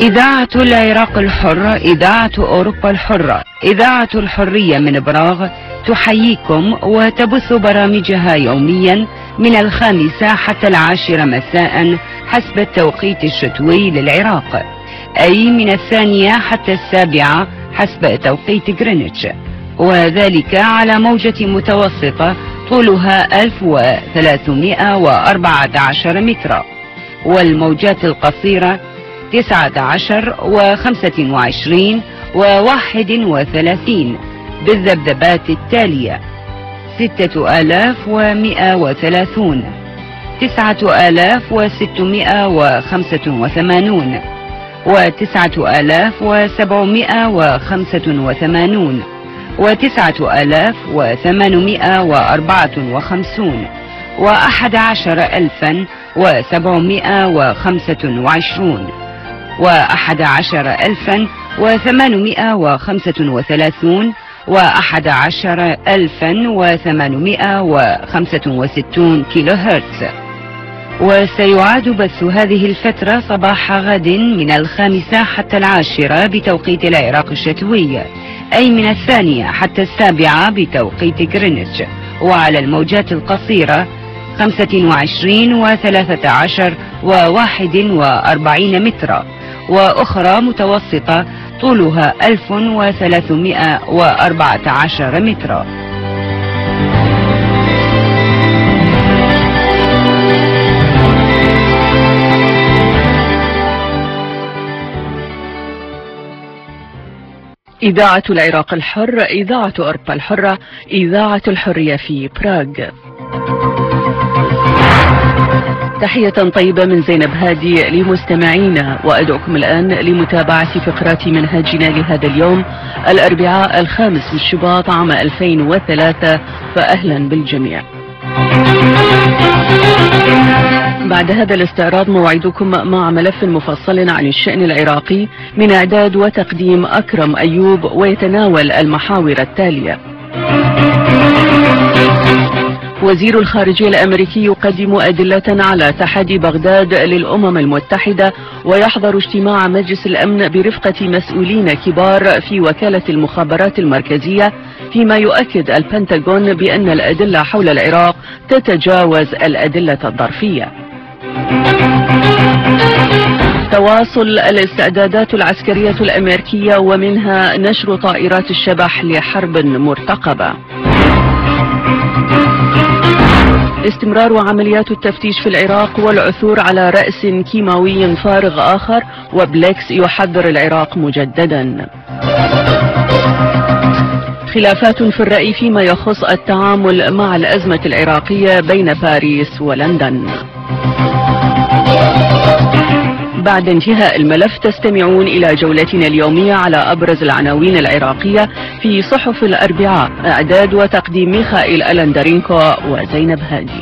إذاعة العراق الحرة، إذاعة أوروبا الحرة، إذاعة الحرية من براغ تحييكم وتبث برامجها يوميا من 5 حتى 10 مساء حسب التوقيت الشتوي للعراق، أي من 2 حتى 7 حسب توقيت غرينتش، وذلك على موجة متوسطة طولها 1314 مترا، والموجات القصيرة 19 و25 و31 بالذبذبات التالية: 6130 9685 و9785 و9854 و11725 و11835 و11865 كيلو هرتز. وسيعاد بث هذه الفترة صباح غد من 5 حتى 10 بتوقيت العراق الشتوي، أي من 2 حتى 7 بتوقيت غرينتش، وعلى الموجات القصيرة 25 و13 و41 مترا، وأخرى متوسطة طولها 1314 مترا. إذاعة العراق الحر، إذاعة أوروبا الحرة، إذاعة الحرية في براغ. تحية طيبة من زينب هادي لمستمعينا، وأدعوكم الآن لمتابعة فقرات منهجنا لهذا اليوم الأربعاء 5 شباط عام 2003، فأهلا بالجميع. بعد هذا الاستعراض موعدكم مع ملف مفصل عن الشأن العراقي من إعداد وتقديم أكرم أيوب، ويتناول المحاور التالية: وزير الخارجية الأمريكي يقدم أدلة على تحدي بغداد للأمم المتحدة، ويحضر اجتماع مجلس الأمن برفقة مسؤولين كبار في وكالة المخابرات المركزية، فيما يؤكد البنتاغون بأن الأدلة حول العراق تتجاوز الأدلة الظرفية. تواصل الاستعدادات العسكرية الأمريكية، ومنها نشر طائرات الشبح لحرب مرتقبة. استمرار عمليات التفتيش في العراق، والعثور على رأس كيماوي فارغ آخر، وبليكس يحذر العراق مجددا. خلافات في الرأي فيما يخص التعامل مع الأزمة العراقية بين باريس ولندن. بعد انتهاء الملف تستمعون إلى جولتنا اليومية على أبرز العناوين العراقية في صحف الأربعاء، إعداد وتقديم ميخائيل ألندرينكو وزينب هادي.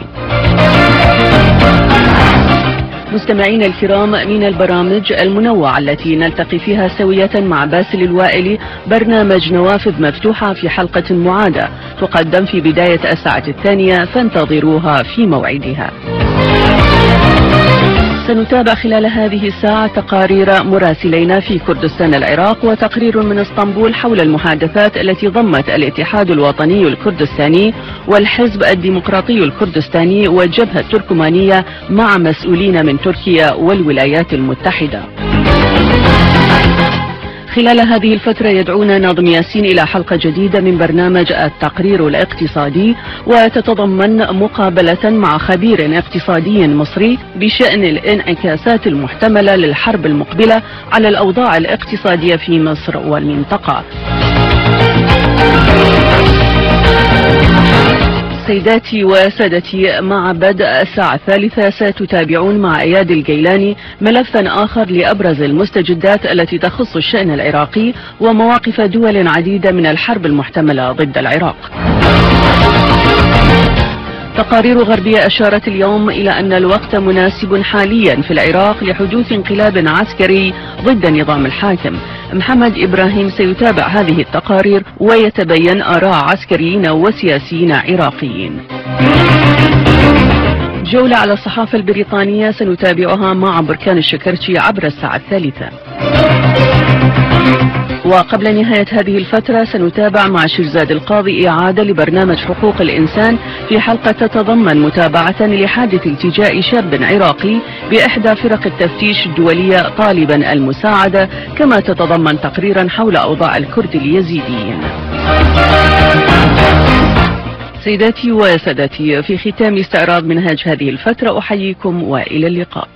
مستمعينا الكرام، من البرامج المنوعة التي نلتقي فيها سوية مع باسل الوائلي برنامج نوافذ مفتوحة في حلقة معادة تقدم في بداية الساعة 2، فانتظروها في موعدها. سنتابع خلال هذه الساعة تقارير مراسلينا في كردستان العراق، وتقرير من اسطنبول حول المحادثات التي ضمت الاتحاد الوطني الكردستاني والحزب الديمقراطي الكردستاني والجبهة التركمانية مع مسؤولين من تركيا والولايات المتحدة. خلال هذه الفترة يدعونا ناظم ياسين إلى حلقة جديدة من برنامج التقرير الاقتصادي، وتتضمن مقابلة مع خبير اقتصادي مصري بشأن الانعكاسات المحتملة للحرب المقبلة على الأوضاع الاقتصادية في مصر والمنطقة. سيداتي وسادتي، مع بدء الساعة 3 ستتابعون مع اياد الجيلاني ملفا آخر لأبرز المستجدات التي تخص الشأن العراقي ومواقف دول عديدة من الحرب المحتملة ضد العراق. تقارير غربية أشارت اليوم إلى أن الوقت مناسب حاليا في العراق لحدوث انقلاب عسكري ضد النظام الحاكم. محمد إبراهيم سيتابع هذه التقارير ويتبين آراء عسكريين وسياسيين عراقيين. جولة على الصحافة البريطانية سنتابعها مع بركان الشكرتي عبر الساعة 3. وقبل نهاية هذه الفترة سنتابع مع شيرزاد القاضي إعادة لبرنامج حقوق الإنسان في حلقة تتضمن متابعة لحادث التجاء شاب عراقي بإحدى فرق التفتيش الدولية طالبا المساعدة، كما تتضمن تقريرا حول أوضاع الكرد اليزيديين. سيداتي وسادتي، في ختام استعراض منهاج هذه الفترة أحييكم وإلى اللقاء.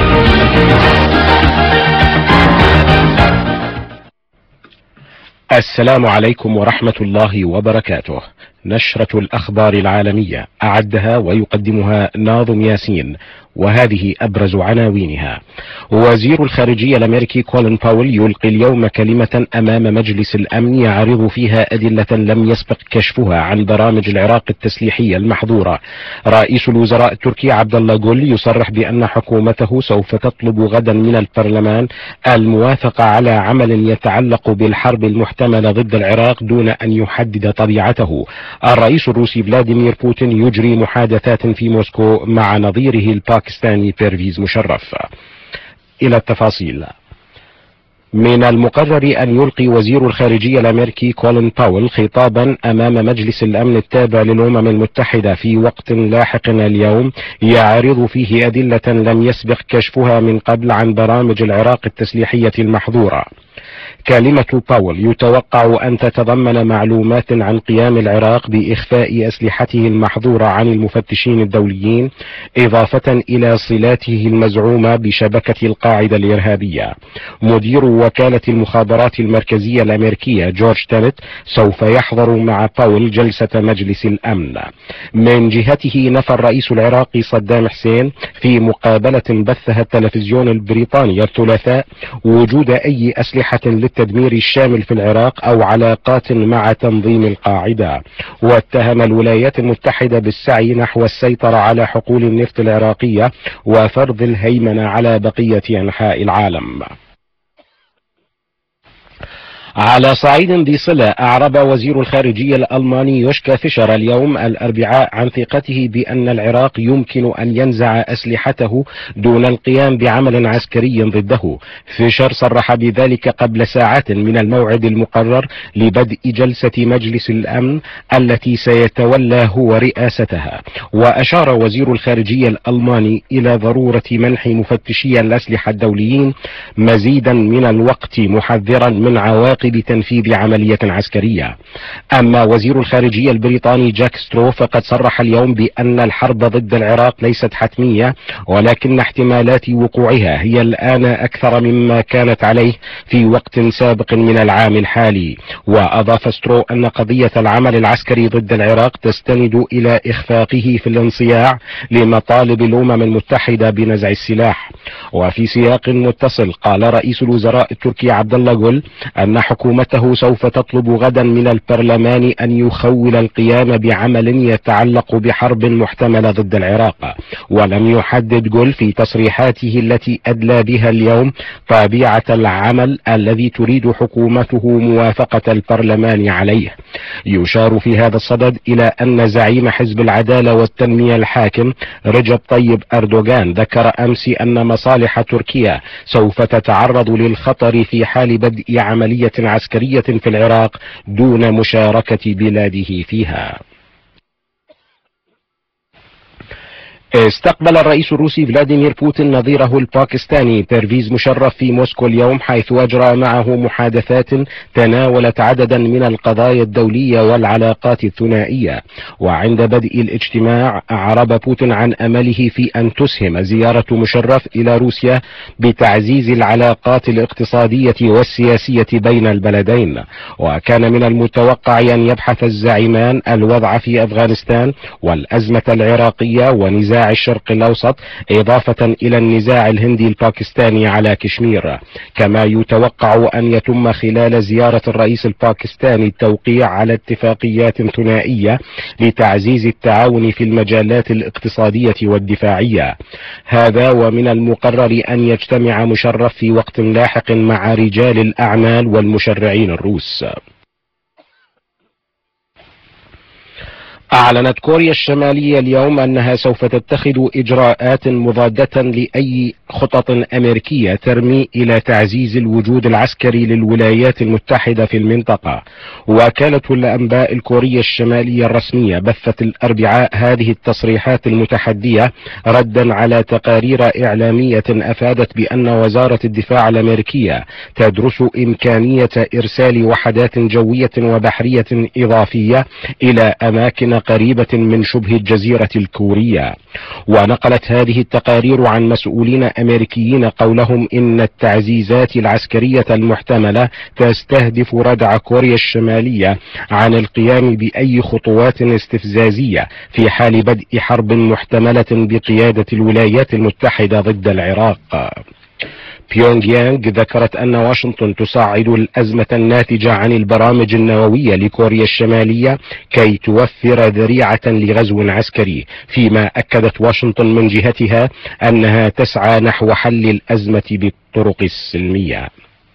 السلام عليكم ورحمة الله وبركاته. نشرة الأخبار العالمية أعدها ويقدمها ناظم ياسين، وهذه أبرز عناوينها. وزير الخارجية الأمريكي كولين باول يلقي اليوم كلمة أمام مجلس الأمن يعرض فيها أدلة لم يسبق كشفها عن برامج العراق التسليحية المحظورة. رئيس الوزراء التركي عبد الله جول يصرح بأن حكومته سوف تطلب غدا من البرلمان الموافقة على عمل يتعلق بالحرب المحتملة ضد العراق دون أن يحدد طبيعته. الرئيس الروسي فلاديمير بوتين يجري محادثات في موسكو مع نظيره الباكستاني بيرفيز مشرف. إلى التفاصيل. من المقرر أن يلقي وزير الخارجية الأمريكي كولين باول خطابا أمام مجلس الأمن التابع للأمم المتحدة في وقت لاحق اليوم يعرض فيه أدلة لم يسبق كشفها من قبل عن برامج العراق التسليحية المحظورة. كلمة باول يتوقع أن تتضمن معلومات عن قيام العراق بإخفاء أسلحته المحظورة عن المفتشين الدوليين، إضافة إلى صلاته المزعومة بشبكة القاعدة الإرهابية. مدير وكالة المخابرات المركزية الأمريكية جورج تينت سوف يحضر مع باول جلسة مجلس الأمن. من جهته نفى الرئيس العراقي صدام حسين في مقابلة بثها التلفزيون البريطاني الثلاثاء وجود أي أسلحة للتدمير الشامل في العراق أو علاقات مع تنظيم القاعدة، واتهم الولايات المتحدة بالسعي نحو السيطرة على حقول النفط العراقية وفرض الهيمنة على بقية أنحاء العالم. على صعيد ذي صلة، أعرب وزير الخارجية الألماني يوشكا فيشر اليوم الأربعاء عن ثقته بأن العراق يمكن أن ينزع أسلحته دون القيام بعمل عسكري ضده. فيشر صرح بذلك قبل ساعات من الموعد المقرر لبدء جلسة مجلس الأمن التي سيتولى هو رئاستها. وأشار وزير الخارجية الألماني إلى ضرورة منح مفتشي الأسلحة الدوليين مزيدا من الوقت، محذرا من عواقب بتنفيذ عملية عسكرية. أما وزير الخارجية البريطاني جاك سترو فقد صرح اليوم بأن الحرب ضد العراق ليست حتمية، ولكن احتمالات وقوعها هي الآن أكثر مما كانت عليه في وقت سابق من العام الحالي. وأضاف سترو أن قضية العمل العسكري ضد العراق تستند إلى إخفاقه في الانصياع لمطالب الأمم المتحدة بنزع السلاح. وفي سياق متصل قال رئيس الوزراء التركي عبد الله جول أن حكومته سوف تطلب غدا من البرلمان أن يخول القيام بعمل يتعلق بحرب محتملة ضد العراق. ولم يحدد جول في تصريحاته التي أدلى بها اليوم طبيعة العمل الذي تريد حكومته موافقة البرلمان عليه. يشار في هذا الصدد إلى أن زعيم حزب العدالة والتنمية الحاكم رجب طيب أردوغان ذكر أمس أن مصالح تركيا سوف تتعرض للخطر في حال بدء عملية عسكرية في العراق دون مشاركة بلاده فيها. استقبل الرئيس الروسي فلاديمير بوتين نظيره الباكستاني بيرفيز مشرف في موسكو اليوم، حيث أجرى معه محادثات تناولت عددا من القضايا الدولية والعلاقات الثنائية. وعند بدء الاجتماع أعرب بوتين عن أمله في أن تسهم زيارة مشرف إلى روسيا بتعزيز العلاقات الاقتصادية والسياسية بين البلدين. وكان من المتوقع أن يبحث الزعيمان الوضع في أفغانستان والأزمة العراقية ونزاع الشرق الأوسط، إضافة إلى النزاع الهندي الباكستاني على كشمير. كما يتوقع أن يتم خلال زيارة الرئيس الباكستاني التوقيع على اتفاقيات ثنائية لتعزيز التعاون في المجالات الاقتصادية والدفاعية. هذا ومن المقرر أن يجتمع مشرف في وقت لاحق مع رجال الأعمال والمشرعين الروس. أعلنت كوريا الشمالية اليوم أنها سوف تتخذ إجراءات مضادة لأي خطط أمريكية ترمي إلى تعزيز الوجود العسكري للولايات المتحدة في المنطقة. وكالة الأنباء الكورية الشمالية الرسمية بثت الأربعاء هذه التصريحات المتحدية ردا على تقارير إعلامية أفادت بأن وزارة الدفاع الأمريكية تدرس إمكانية إرسال وحدات جوية وبحرية إضافية إلى أماكن قريبة من شبه الجزيرة الكورية. ونقلت هذه التقارير عن مسؤولين أمريكيين قولهم إن التعزيزات العسكرية المحتملة تستهدف ردع كوريا الشمالية عن القيام بأي خطوات استفزازية في حال بدء حرب محتملة بقيادة الولايات المتحدة ضد العراق. بيونغ يانغ ذكرت أن واشنطن تساعد الأزمة الناتجة عن البرامج النووية لكوريا الشمالية كي توفر ذريعة لغزو عسكري، فيما أكدت واشنطن من جهتها أنها تسعى نحو حل الأزمة بالطرق السلمية.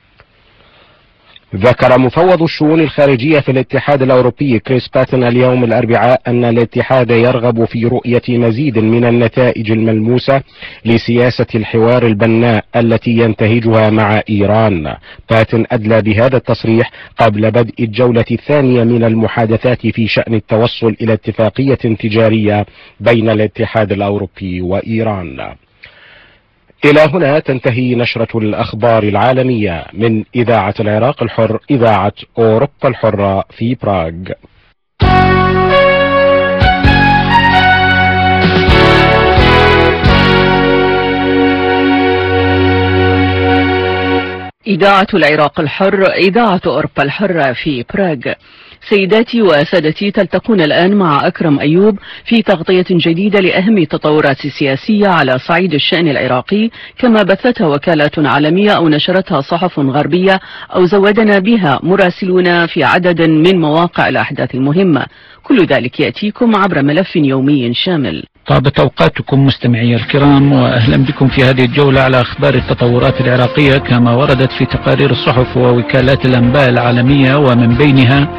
ذكر مفوض الشؤون الخارجية في الاتحاد الأوروبي كريس باتن اليوم الأربعاء أن الاتحاد يرغب في رؤية مزيد من النتائج الملموسة لسياسة الحوار البناء التي ينتهجها مع إيران. باتن أدلى بهذا التصريح قبل بدء الجولة الثانية من المحادثات في شأن التوصل إلى اتفاقية تجارية بين الاتحاد الأوروبي وإيران. إلى هنا تنتهي نشرة الأخبار العالمية من إذاعة العراق الحر، إذاعة أوروبا الحرة في براغ. إذاعة العراق الحر، إذاعة أوروبا الحرة في براغ. سيداتي وسادتي، تلتقون الآن مع أكرم أيوب في تغطية جديدة لأهم التطورات السياسية على صعيد الشأن العراقي، كما بثتها وكالات عالمية أو نشرتها صحف غربية أو زودنا بها مراسلون في عدد من مواقع الأحداث المهمة. كل ذلك يأتيكم عبر ملف يومي شامل. طابت أوقاتكم مستمعي الكرام، وأهلا بكم في هذه الجولة على أخبار التطورات العراقية كما وردت في تقارير الصحف ووكالات الأنباء العالمية، ومن بينها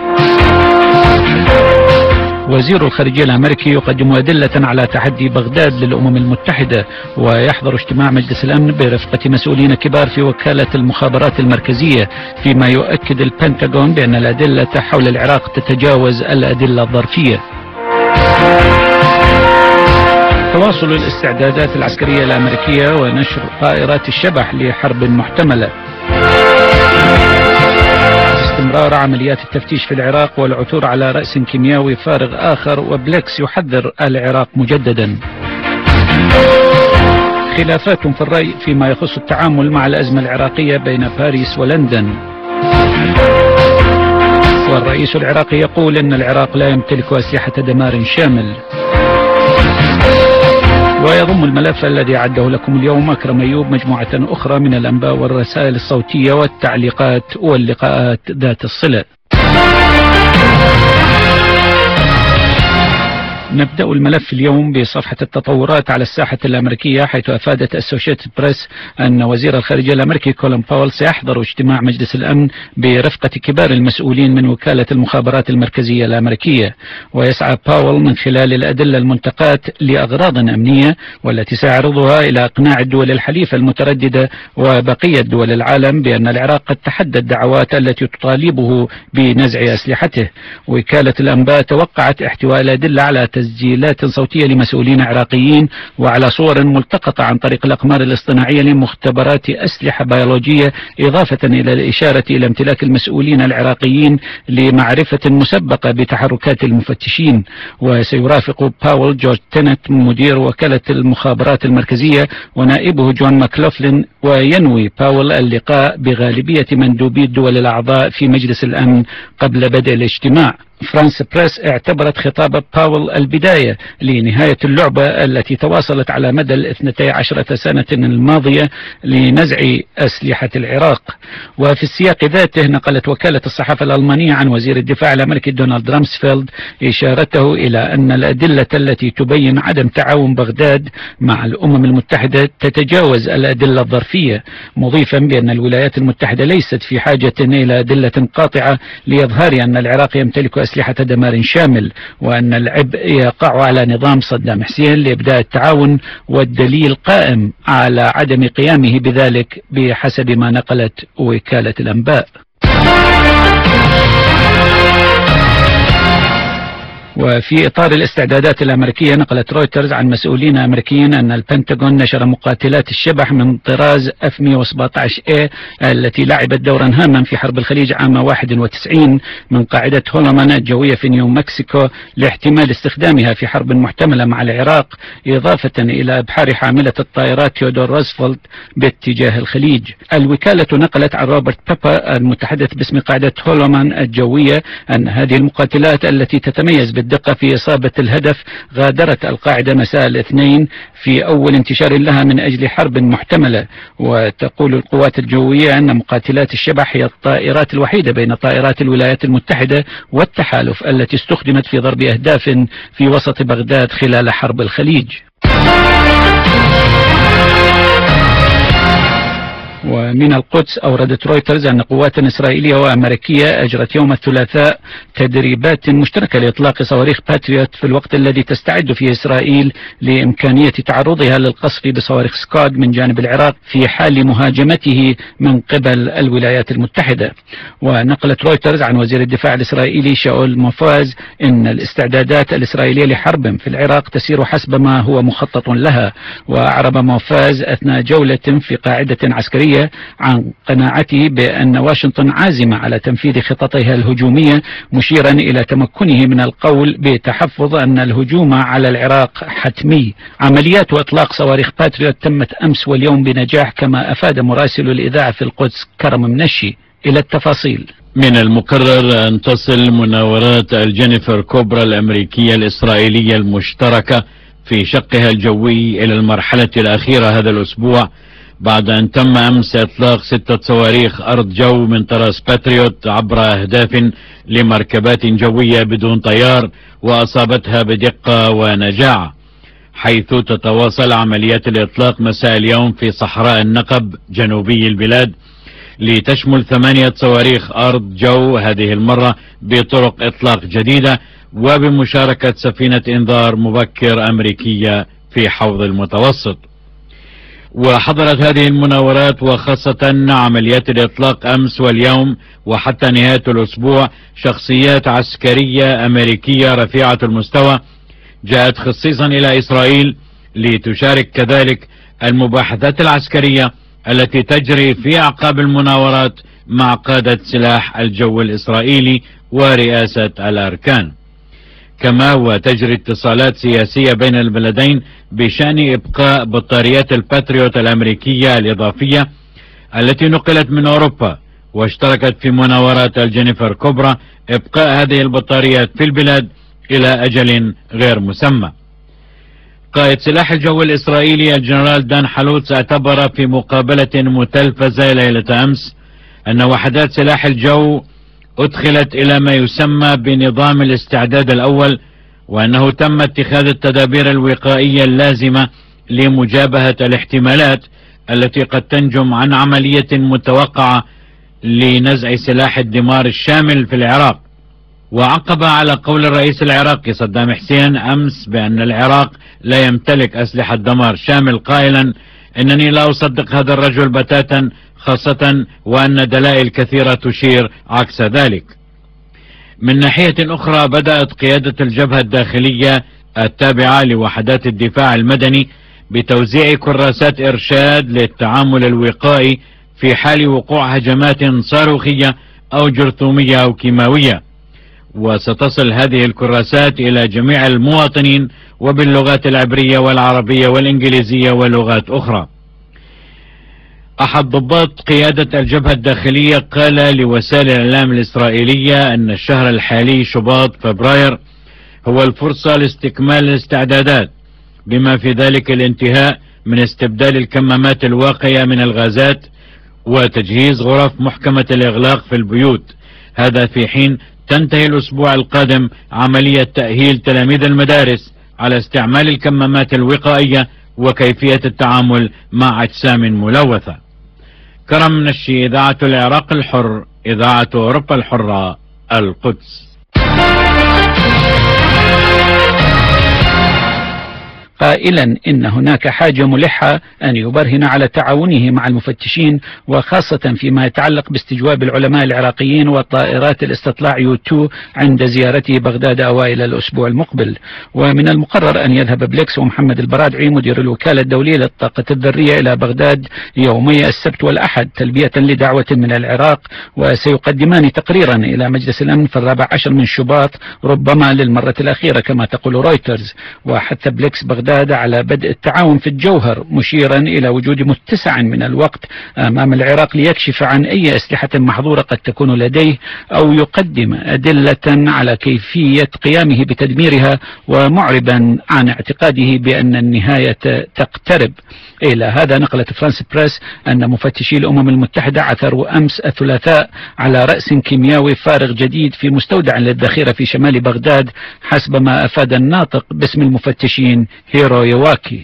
وزير الخارجية الأمريكي يقدم أدلة على تحدي بغداد للأمم المتحدة، ويحضر اجتماع مجلس الأمن برفقة مسؤولين كبار في وكالة المخابرات المركزية، فيما يؤكد البنتاغون بأن الأدلة حول العراق تتجاوز الأدلة الظرفية. تواصل الاستعدادات العسكرية الأمريكية ونشر طائرات الشبح لحرب محتملة. استمرار عمليات التفتيش في العراق والعثور على رأس كيميائي فارغ آخر، وبليكس يحذر العراق مجددا. خلافات في الرأي فيما يخص التعامل مع الأزمة العراقية بين باريس ولندن. والرئيس العراقي يقول أن العراق لا يمتلك أسلحة دمار شامل. ويضم الملف الذي أعده لكم اليوم أكرم أيوب مجموعة أخرى من الأنباء والرسائل الصوتية والتعليقات واللقاءات ذات الصلة. نبدأ الملف اليوم بصفحة التطورات على الساحة الأمريكية، حيث أفادت أسوشيتد بريس أن وزير الخارجية الأمريكي كولين باول سيحضر اجتماع مجلس الأمن برفقة كبار المسؤولين من وكالة المخابرات المركزية الأمريكية. ويسعى باول من خلال الأدلة المنتقاة لأغراض أمنية، والتي سيعرضها إلى إقناع الدول الحليفة المترددة وبقية دول العالم بأن العراق قد تحدى الدعوات التي تطالبه بنزع أسلحته. وكالة الأنباء توقعت احتواء الأدلة على تسجيلات صوتية لمسؤولين عراقيين وعلى صور ملتقطة عن طريق الأقمار الاصطناعية لمختبرات أسلحة بيولوجية، إضافة إلى الإشارة إلى امتلاك المسؤولين العراقيين لمعرفة مسبقة بتحركات المفتشين. وسيرافق باول جورج تينت مدير وكالة المخابرات المركزية ونائبه جون ماكلوفلين، وينوي باول اللقاء بغالبية مندوبي الدول الأعضاء في مجلس الأمن قبل بدء الاجتماع. فرانس بريس اعتبرت خطاب باول البداية لنهاية اللعبة التي تواصلت على مدى 12 سنة الماضية لنزع أسلحة العراق. وفي السياق ذاته نقلت وكالة الصحافة الألمانية عن وزير الدفاع الأمريكي دونالد رامسفيلد إشارته إلى أن الأدلة التي تبين عدم تعاون بغداد مع الأمم المتحدة تتجاوز الأدلة الظرفية، مضيفا بأن الولايات المتحدة ليست في حاجة إلى أدلة قاطعة لإظهار أن العراق يمتلك أسلحة دمار شامل، وأن العبء يقع على نظام صدام حسين لإبداء التعاون، والدليل قائم على عدم قيامه بذلك بحسب ما نقلت وكالة الأنباء. وفي إطار الاستعدادات الأمريكية، نقلت رويترز عن مسؤولين أمريكيين أن البنتاغون نشر مقاتلات الشبح من طراز F-117A التي لعبت دورا هاما في حرب الخليج عام 91 من قاعدة هولمان الجوية في نيو مكسيكو لاحتمال استخدامها في حرب محتملة مع العراق، إضافة إلى إبحار حاملة الطائرات تيودور روزفلت باتجاه الخليج. الوكالة نقلت عن روبرت بيبر المتحدث باسم قاعدة هولمان الجوية أن هذه المقاتلات التي تتميز بالدقة في إصابة الهدف غادرت القاعدة مساء الاثنين في أول انتشار لها من أجل حرب محتملة. وتقول القوات الجوية أن مقاتلات الشبح هي الطائرات الوحيدة بين طائرات الولايات المتحدة والتحالف التي استخدمت في ضرب أهداف في وسط بغداد خلال حرب الخليج. ومن القدس، أوردت رويترز أن قوات إسرائيلية وأمريكية أجرت يوم الثلاثاء تدريبات مشتركة لإطلاق صواريخ باتريوت في الوقت الذي تستعد فيه إسرائيل لإمكانية تعرضها للقصف بصواريخ سكاد من جانب العراق في حال مهاجمته من قبل الولايات المتحدة. ونقلت رويترز عن وزير الدفاع الإسرائيلي شاول موفاز إن الاستعدادات الإسرائيلية لحرب في العراق تسير حسب ما هو مخطط لها. وأعرب موفاز أثناء جولة في قاعدة عسكرية عن قناعته بأن واشنطن عازمة على تنفيذ خططها الهجومية، مشيرا إلى تمكنه من القول بتحفظ أن الهجوم على العراق حتمي. عمليات وإطلاق صواريخ باتريوت تمت أمس واليوم بنجاح، كما أفاد مراسل الإذاعة في القدس كرم منشي. إلى التفاصيل. من المقرر أن تصل مناورات الجينيفر كوبرا الأمريكية الإسرائيلية المشتركة في شقها الجوي إلى المرحلة الأخيرة هذا الأسبوع، بعد أن تم أمس إطلاق 6 صواريخ أرض جو من طراز باتريوت عبر أهداف لمركبات جوية بدون طيار، وأصابتها بدقة ونجاعة، حيث تتواصل عمليات الإطلاق مساء اليوم في صحراء النقب جنوبي البلاد، لتشمل 8 صواريخ أرض جو، هذه المرة بطرق إطلاق جديدة وبمشاركة سفينة إنذار مبكر أمريكية في حوض المتوسط. وحضرت هذه المناورات وخاصة عمليات الإطلاق أمس واليوم وحتى نهاية الأسبوع شخصيات عسكرية أمريكية رفيعة المستوى جاءت خصيصا إلى إسرائيل لتشارك كذلك المباحثات العسكرية التي تجري في أعقاب المناورات مع قادة سلاح الجو الإسرائيلي ورئاسة الأركان. كما وتجري اتصالات سياسية بين البلدين بشأن إبقاء بطاريات الباتريوت الأمريكية الإضافية التي نقلت من أوروبا واشتركت في مناورات الجينيفر كوبرا إبقاء هذه البطاريات في البلاد إلى أجل غير مسمى. قائد سلاح الجو الإسرائيلي الجنرال دان حلوتس اعتبر في مقابلة متلفزة ليلة أمس أن وحدات سلاح الجو أدخلت إلى ما يسمى بنظام الاستعداد الأول، وأنه تم اتخاذ التدابير الوقائية اللازمة لمجابهة الاحتمالات التي قد تنجم عن عملية متوقعة لنزع سلاح الدمار الشامل في العراق. وعقب على قول الرئيس العراقي صدام حسين أمس بأن العراق لا يمتلك أسلحة دمار شامل، قائلا إنني لا أصدق هذا الرجل بتاتا، خاصة وأن دلائل كثيرة تشير عكس ذلك. من ناحية أخرى بدأت قيادة الجبهة الداخلية التابعة لوحدات الدفاع المدني بتوزيع كراسات إرشاد للتعامل الوقائي في حال وقوع هجمات صاروخية أو جرثومية أو كيماوية، وستصل هذه الكراسات إلى جميع المواطنين وباللغات العبرية والعربية والإنجليزية ولغات أخرى. أحد ضباط قيادة الجبهة الداخلية قال لوسائل الإعلام الإسرائيلية أن الشهر الحالي شباط فبراير هو الفرصة لاستكمال الاستعدادات، بما في ذلك الانتهاء من استبدال الكمامات الواقية من الغازات وتجهيز غرف محكمة الإغلاق في البيوت، هذا في حين تنتهي الأسبوع القادم عملية تأهيل تلاميذ المدارس على استعمال الكمامات الوقائية وكيفية التعامل مع أجسام ملوثة. كرم منشي، إذاعة العراق الحر، إذاعة أوروبا الحرة، القدس. قائلا إن هناك حاجة ملحة أن يبرهن على تعاونه مع المفتشين، وخاصة فيما يتعلق باستجواب العلماء العراقيين وطائرات الاستطلاع يو-2 عند زيارته بغداد أوائل الأسبوع المقبل. ومن المقرر أن يذهب بليكس ومحمد البرادعي مدير الوكالة الدولية للطاقة الذرية إلى بغداد يومي السبت والأحد تلبية لدعوة من العراق، وسيقدمان تقريرا إلى مجلس الأمن في 14 من شباط ربما للمرة الأخيرة كما تقول رويترز. وحث بليكس بغداد على بدء التعاون في الجوهر، مشيرا إلى وجود متسع من الوقت أمام العراق ليكشف عن أي أسلحة محظورة قد تكون لديه أو يقدم أدلة على كيفية قيامه بتدميرها، ومعربا عن اعتقاده بأن النهاية تقترب. إلى هذا نقلت فرانس بريس أن مفتشي الأمم المتحدة عثروا أمس الثلاثاء على رأس كيميائي فارغ جديد في مستودع للذخيرة في شمال بغداد، حسب ما أفاد الناطق باسم المفتشين هيرو يواكي.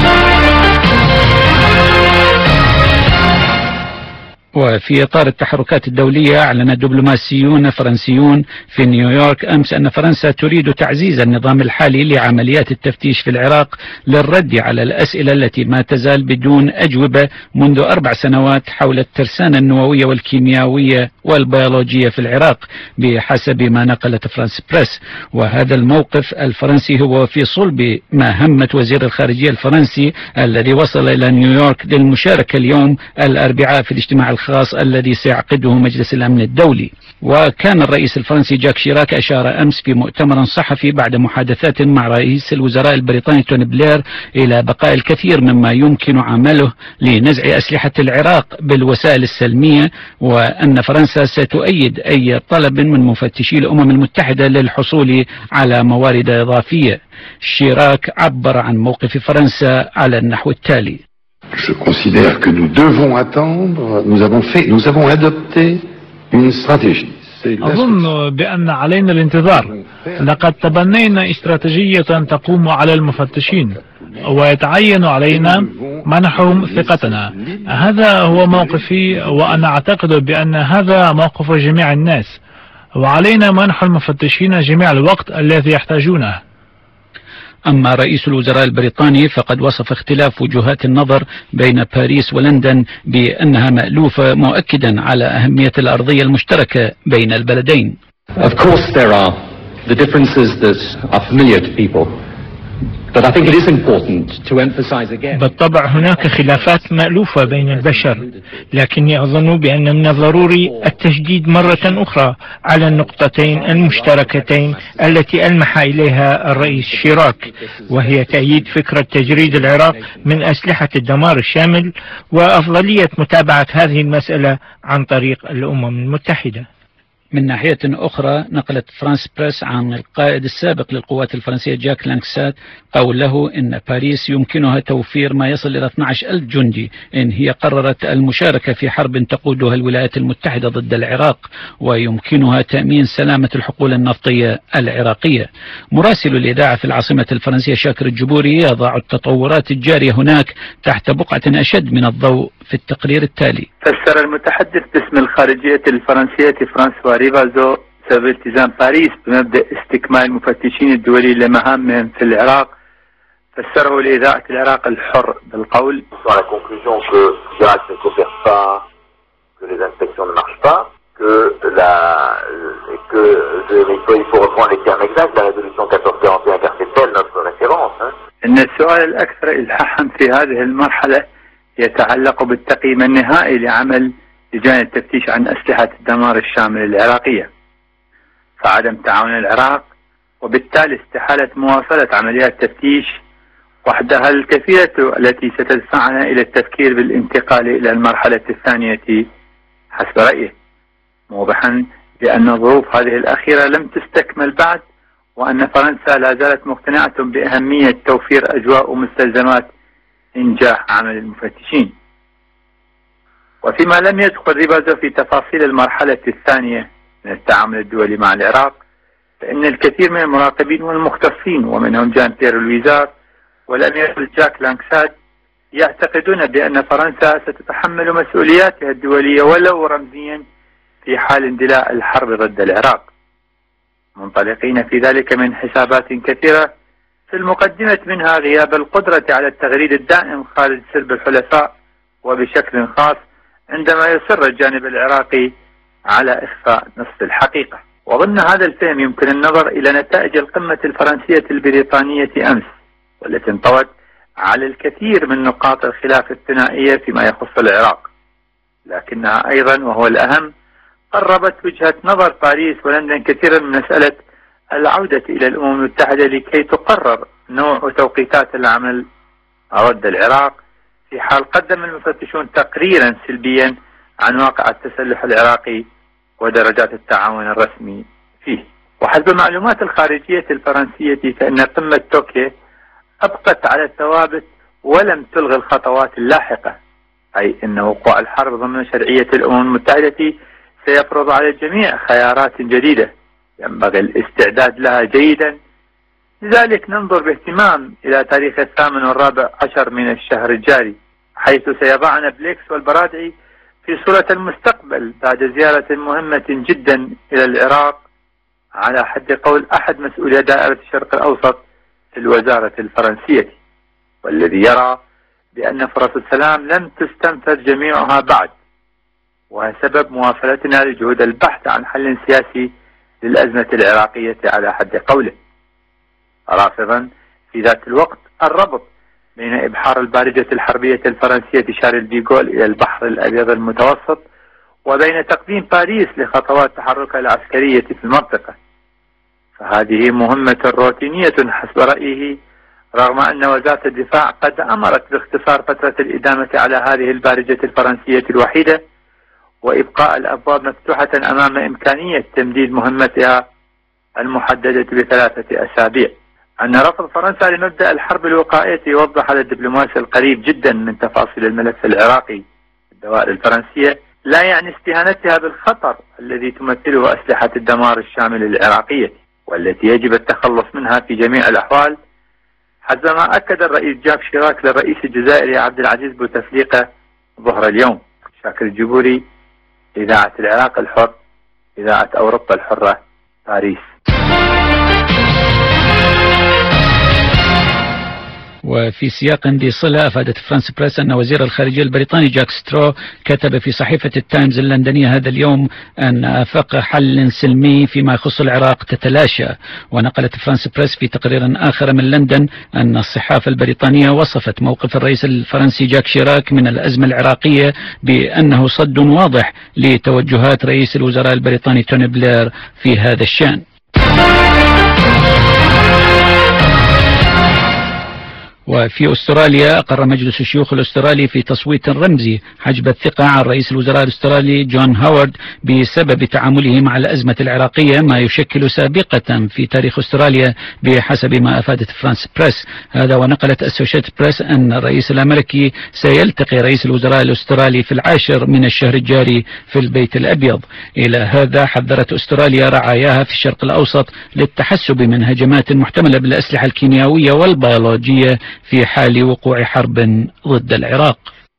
وفي إطار التحركات الدولية، أعلن دبلوماسيون فرنسيون في نيويورك أمس أن فرنسا تريد تعزيز النظام الحالي لعمليات التفتيش في العراق للرد على الأسئلة التي ما تزال بدون أجوبة منذ 4 سنوات حول الترسانة النووية والكيميائية والبيولوجية في العراق، بحسب ما نقلت فرانس بريس. وهذا الموقف الفرنسي هو في صلب ما همت وزير الخارجية الفرنسي الذي وصل إلى نيويورك للمشاركة اليوم الأربعاء في الاجتماع الخاص الذي سيعقده مجلس الأمن الدولي. وكان الرئيس الفرنسي جاك شيراك أشار أمس في مؤتمر صحفي بعد محادثات مع رئيس الوزراء البريطاني توني بلير إلى بقاء الكثير مما يمكن عمله لنزع أسلحة العراق بالوسائل السلمية، وأن فرنسا ستؤيد أي طلب من مفتشي الأمم المتحدة للحصول على موارد إضافية. شيراك عبر عن موقف فرنسا على النحو التالي: Je considère que nous devons attendre, nous avons adopté une stratégie. أظن بأن علينا الانتظار. لقد تبنينا استراتيجية تقوم على المفتشين، ويتعين علينا منحهم ثقتنا. هذا هو موقفي، وأنا أعتقد بأن هذا موقف جميع الناس، وعلينا منح المفتشين جميع الوقت الذي يحتاجونه. أما رئيس الوزراء البريطاني فقد وصف اختلاف وجهات النظر بين باريس ولندن بأنها مألوفة، مؤكدا على أهمية الأرضية المشتركة بين البلدين. Of course there are the differences that are familiar to people. But I think it is important to emphasize again. بالطبع هناك خلافات مألوفة بين البشر، لكني أظن بأن من الضروري التشديد مرة أخرى على النقطتين المشتركتين التي ألمح إليها الرئيس شيراك، وهي تأييد فكرة تجريد العراق من أسلحة الدمار الشامل، وأفضلية متابعة هذه المسألة عن طريق الأمم المتحدة. من ناحية أخرى نقلت فرانس بريس عن القائد السابق للقوات الفرنسية جاك لانكسات قوله إن باريس يمكنها توفير ما يصل إلى 12,000 جندي إن هي قررت المشاركة في حرب تقودها الولايات المتحدة ضد العراق، ويمكنها تأمين سلامة الحقول النفطية العراقية. مراسل الإذاعة في العاصمة الفرنسية شاكر الجبوري يضع التطورات الجارية هناك تحت بقعة أشد من الضوء في التقرير التالي. فسر المتحدث باسم الخارجية الفرنسية فرانسوا ريفازو سبب التزام باريس بمبدأ استكمال المفتشين الدولي لمهامهم في العراق، فسره لإذاعة العراق الحر بالقول: إن السؤال الأكثر إلحاحا في هذه المرحلة يتعلق بالتقييم النهائي لعمل لجان التفتيش عن أسلحة الدمار الشامل العراقية، فعدم تعاون العراق وبالتالي استحالة مواصلة عمليات تفتيش وحدها الكثيرة التي ستدفعنا إلى التفكير بالانتقال إلى المرحلة الثانية حسب رأيه، موضحا بأن الظروف هذه الأخيرة لم تستكمل بعد، وأن فرنسا لا زالت مقتنعة بأهمية توفير أجواء ومستلزمات إنجاح عمل المفتشين. وفيما لم يدخل ريفازو في تفاصيل المرحلة الثانية من التعامل الدولي مع العراق، فإن الكثير من المراقبين والمختصين ومنهم جان بيير لويزار والأمير جاك لانكسات يعتقدون بأن فرنسا ستتحمل مسؤولياتها الدولية ولو رمزيا في حال اندلاع الحرب ضد العراق، منطلقين في ذلك من حسابات كثيرة، في المقدمة منها غياب القدرة على التغريد الدائم خارج سرب الحلفاء، وبشكل خاص عندما يصر الجانب العراقي على إخفاء نصف الحقيقة. وضمن هذا الفهم يمكن النظر إلى نتائج القمة الفرنسية البريطانية أمس، والتي انطوت على الكثير من نقاط الخلاف الثنائية فيما يخص العراق، لكنها أيضا وهو الأهم قربت وجهة نظر باريس ولندن كثيرا من مسألة العودة إلى الأمم المتحدة لكي تقرر نوع وتوقيتات العمل ضد العراق، في حال قدم المفتشون تقريرا سلبيا عن واقع التسلح العراقي ودرجات التعاون الرسمي فيه. وحسب معلومات الخارجية الفرنسية فإن قمة طوكيو أبقت على الثوابت ولم تلغي الخطوات اللاحقة، أي أن وقوع الحرب ضمن شرعية الأمم المتحدة سيفرض على الجميع خيارات جديدة ينبغي الاستعداد لها جيدا. لذلك ننظر باهتمام إلى تاريخ 8 و14 من الشهر الجاري، حيث سيضعنا بليكس والبرادعي في صورة المستقبل بعد زيارة مهمة جدا إلى العراق على حد قول أحد مسؤولي دائرة الشرق الأوسط في الوزارة الفرنسية، والذي يرى بأن فرص السلام لم تستنفذ جميعها بعد، وسبب مواصلتنا لجهود البحث عن حل سياسي للأزمة العراقية على حد قوله، رافضا في ذات الوقت الربط بين إبحار البارجة الحربية الفرنسية شارل دي غول إلى البحر الأبيض المتوسط وبين تقديم باريس لخطوات تحركها العسكرية في المنطقة. فهذه مهمة روتينية حسب رأيه، رغم أن وزارة الدفاع قد أمرت باختصار فترة الإدامة على هذه البارجة الفرنسية الوحيدة، وإبقاء الأبواب مفتوحة أمام إمكانية تمديد مهمتها المحددة ب3 أسابيع. أن رفض فرنسا لمبدأ الحرب الوقائية يوضح على الدبلوماسي القريب جدا من تفاصيل الملف العراقي الدوائر الفرنسية لا يعني استهانتها بالخطر الذي تمثله أسلحة الدمار الشامل العراقية، والتي يجب التخلص منها في جميع الأحوال، حسب ما أكد الرئيس جاك شيراك للرئيس الجزائري عبد العزيز بوتفليقة ظهر اليوم. شاكر الجبوري، إذاعة العراق الحر، إذاعة أوروبا الحرة، باريس. وفي سياق ذي صلة أفادت فرانس بريس أن وزير الخارجية البريطاني جاك سترو كتب في صحيفة التايمز اللندنية هذا اليوم أن آفاق حل سلمي فيما يخص العراق تتلاشى. ونقلت فرانس بريس في تقرير آخر من لندن أن الصحافة البريطانية وصفت موقف الرئيس الفرنسي جاك شيراك من الأزمة العراقية بأنه صد واضح لتوجهات رئيس الوزراء البريطاني توني بلير في هذا الشأن. وفي أستراليا أقر مجلس الشيوخ الأسترالي في تصويت رمزي حجب الثقة عن رئيس الوزراء الأسترالي جون هاورد بسبب تعامله مع الأزمة العراقية، ما يشكل سابقة في تاريخ أستراليا بحسب ما أفادت فرانس بريس. هذا ونقلت أسوشيتد بريس أن الرئيس الأمريكي سيلتقي رئيس الوزراء الأسترالي في 10 من الشهر الجاري في البيت الأبيض. إلى هذا حذرت أستراليا رعاياها في الشرق الأوسط للتحسب من هجمات محتملة بالأسلحة الكيميائية والبيولوجية في حال وقوع حرب ضد العراق.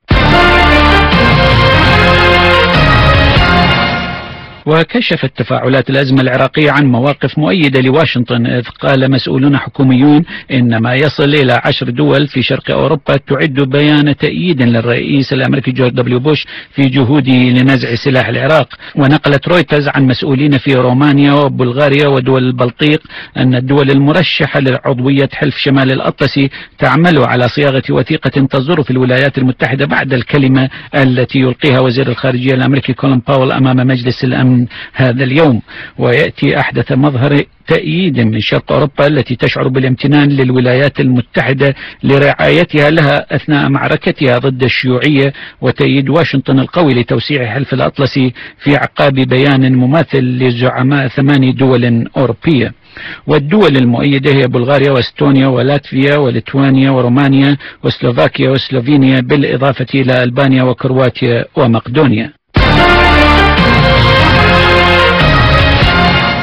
وكشفت تفاعلات الأزمة العراقية عن مواقف مؤيدة لواشنطن، إذ قال مسؤولون حكوميون إن ما يصل إلى 10 دول في شرق أوروبا تعد بيان تأييد للرئيس الأمريكي جورج دبليو بوش في جهوده لنزع سلاح العراق. ونقلت رويترز عن مسؤولين في رومانيا وبلغاريا ودول البلطيق أن الدول المرشحة لعضوية حلف شمال الأطلسي تعمل على صياغة وثيقة تصدر في الولايات المتحدة بعد الكلمة التي يلقيها وزير الخارجية الأمريكي كولين باول أمام مجلس الأمن هذا اليوم. ويأتي أحدث مظهر تأييد من شرق أوروبا التي تشعر بالامتنان للولايات المتحدة لرعايتها لها أثناء معركتها ضد الشيوعية، وتأييد واشنطن القوي لتوسيع حلف الأطلسي في أعقاب بيان مماثل لزعماء 8 دول أوروبية. والدول المؤيدة هي بلغاريا واستونيا ولاتفيا وليتوانيا ورومانيا وسلوفاكيا وسلوفينيا، بالإضافة إلى ألبانيا وكرواتيا ومقدونيا.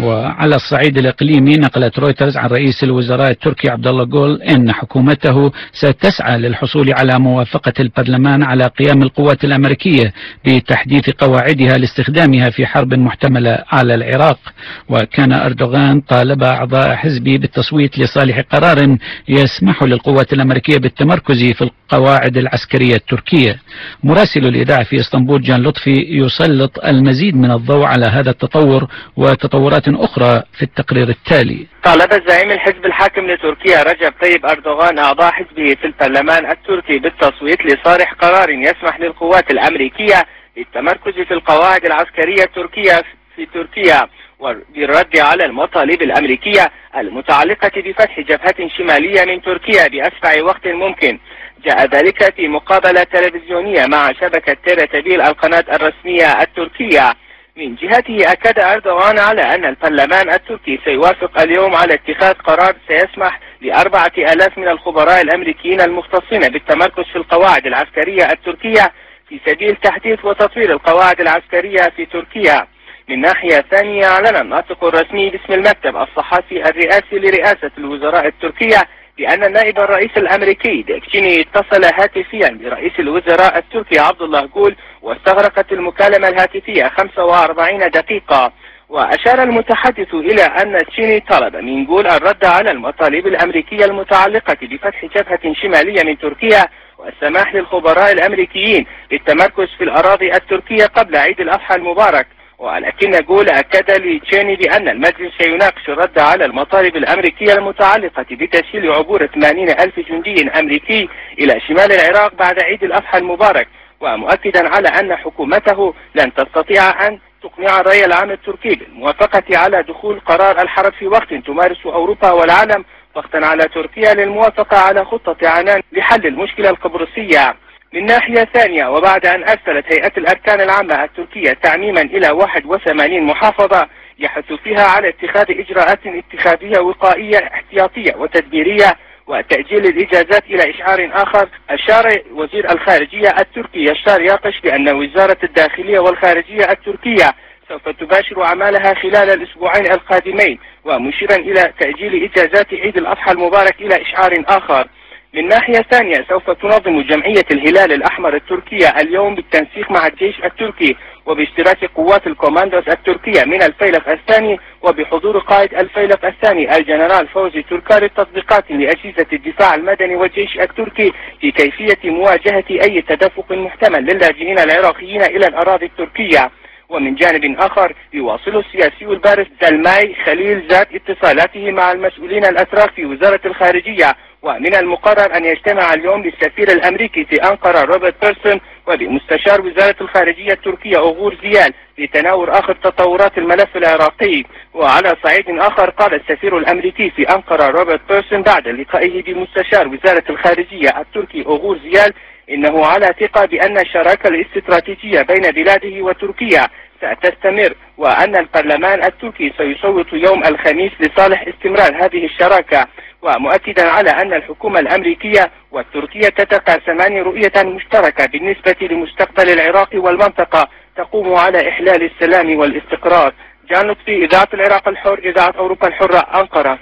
وعلى الصعيد الإقليمي نقلت رويترز عن رئيس الوزراء التركي عبد الله جول أن حكومته ستسعى للحصول على موافقة البرلمان على قيام القوات الأمريكية بتحديث قواعدها لاستخدامها في حرب محتملة على العراق. وكان أردوغان طالب أعضاء حزبه بالتصويت لصالح قرار يسمح للقوات الأمريكية بالتمركز في القواعد العسكرية التركية. مراسل الإذاعة في اسطنبول جان لطفي يسلط المزيد من الضوء على هذا التطور وتطورات أخرى في التقرير التالي. طالب الزعيم الحزب الحاكم لتركيا رجب طيب أردوغان أعضاء حزبه في البرلمان التركي بالتصويت لصالح قرار يسمح للقوات الأمريكية بالتمركز في القواعد العسكرية التركية في تركيا وبالرد على المطالب الأمريكية المتعلقة بفتح جبهة شمالية من تركيا بأسرع وقت ممكن. جاء ذلك في مقابلة تلفزيونية مع شبكة تيرتبيل القناة الرسمية التركية. من جهته أكد أردوغان على أن البرلمان التركي سيوافق اليوم على اتخاذ قرار سيسمح ل4,000 من الخبراء الأمريكيين المختصين بالتمركز في القواعد العسكرية التركية في سبيل تحديث وتطوير القواعد العسكرية في تركيا. من ناحية ثانية أعلن الناطق الرسمي باسم المكتب الصحفي الرئاسي لرئاسة الوزراء التركية بأن نائب الرئيس الأمريكي ديك تشيني اتصل هاتفيا برئيس الوزراء التركي عبد الله جول واستغرقت المكالمة الهاتفية 45 دقيقة. وأشار المتحدث إلى أن تشيني طلب من جول الرد على المطالب الأمريكية المتعلقة بفتح جبهة شمالية من تركيا والسماح للخبراء الأمريكيين بالتمركز في الأراضي التركية قبل عيد الأضحى المبارك. ولكن جول أكد لتشيني بأن المجلس سيناقش الرد على المطالب الأمريكية المتعلقة بتسهيل عبور 80,000 جندي أمريكي إلى شمال العراق بعد عيد الأضحى المبارك، ومؤكدا على أن حكومته لن تستطيع أن تقنع الرأي العام التركي بالموافقة على دخول قرار الحرب في وقت تمارس أوروبا والعالم ضغطا على تركيا للموافقة على خطة عنان لحل المشكلة القبرصية. من ناحية ثانية، وبعد أن أرسلت هيئة الأركان العامة التركية تعميما إلى 81 محافظة يحث فيها على اتخاذ إجراءات انتخابية وقائية احتياطية وتدبيرية وتأجيل الإجازات إلى إشعار آخر، أشار وزير الخارجية التركي يشار ياقش بأن وزارة الداخلية والخارجية التركية سوف تباشر أعمالها خلال الأسبوعين القادمين، ومشيرا إلى تأجيل إجازات عيد الأضحى المبارك إلى إشعار آخر. من ناحية ثانية، سوف تنظم جمعية الهلال الأحمر التركية اليوم بالتنسيق مع الجيش التركي وباشتراك قوات الكوماندوز التركية من الفيلق الثاني وبحضور قائد الفيلق الثاني الجنرال فوزي تركاري تطبيقات لأجهزة الدفاع المدني والجيش التركي في كيفية مواجهة أي تدفق محتمل للاجئين العراقيين إلى الأراضي التركية. ومن جانب آخر، يواصل السياسي البارز زلماي خليل زاد اتصالاته مع المسؤولين الأتراك في وزارة الخارجية، ومن المقرر أن يجتمع اليوم بالسفير الأمريكي في أنقرة روبرت بيرسون وبمستشار وزارة الخارجية التركية أغور زيال لتناول آخر تطورات الملف العراقي. وعلى صعيد آخر، قال السفير الأمريكي في أنقرة روبرت بيرسون بعد لقائه بمستشار وزارة الخارجية التركي أغور زيال إنه على ثقة بأن الشراكة الاستراتيجية بين بلاده وتركيا ستستمر، وأن البرلمان التركي سيصوت يوم الخميس لصالح استمرار هذه الشراكة، ومؤكدا على أن الحكومة الأمريكية والتركية تتقاسمان رؤية مشتركة بالنسبة لمستقبل العراق والمنطقة تقوم على إحلال السلام والاستقرار. جان لطفي، إذاعة العراق الحر، إذاعة أوروبا الحرة، أنقرة.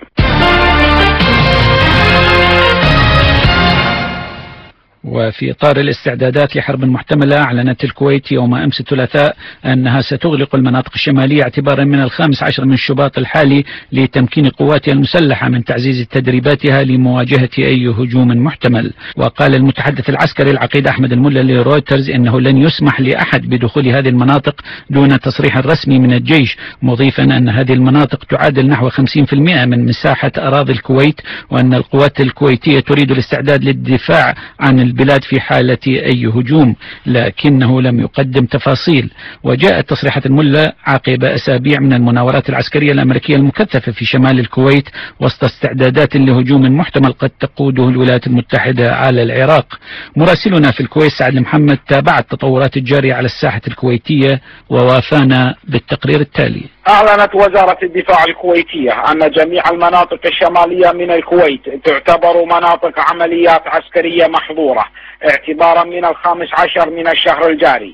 وفي إطار الاستعدادات لحرب محتملة، أعلنت الكويت يوم أمس الثلاثاء أنها ستغلق المناطق الشمالية اعتبارا من 15 من شباط الحالي لتمكين قواتها المسلحة من تعزيز تدريباتها لمواجهة أي هجوم محتمل. وقال المتحدث العسكري العقيد أحمد الملا لرويترز إنه لن يسمح لأحد بدخول هذه المناطق دون تصريح رسمي من الجيش، مضيفا أن هذه المناطق تعادل نحو 50% من مساحة أراضي الكويت، وأن القوات الكويتية تريد الاستعداد للدفاع عن البلاد في حالة أي هجوم، لكنه لم يقدم تفاصيل. وجاءت تصريحات الملا عقب أسابيع من المناورات العسكرية الأمريكية المكثفة في شمال الكويت وسط استعدادات لهجوم محتمل قد تقوده الولايات المتحدة على العراق. مراسلنا في الكويت سعد محمد تابع التطورات الجارية على الساحة الكويتية ووافانا بالتقرير التالي. أعلنت وزارة الدفاع الكويتية أن جميع المناطق الشمالية من الكويت تعتبر مناطق عمليات عسكرية محظورة اعتبارا من 15 من الشهر الجاري.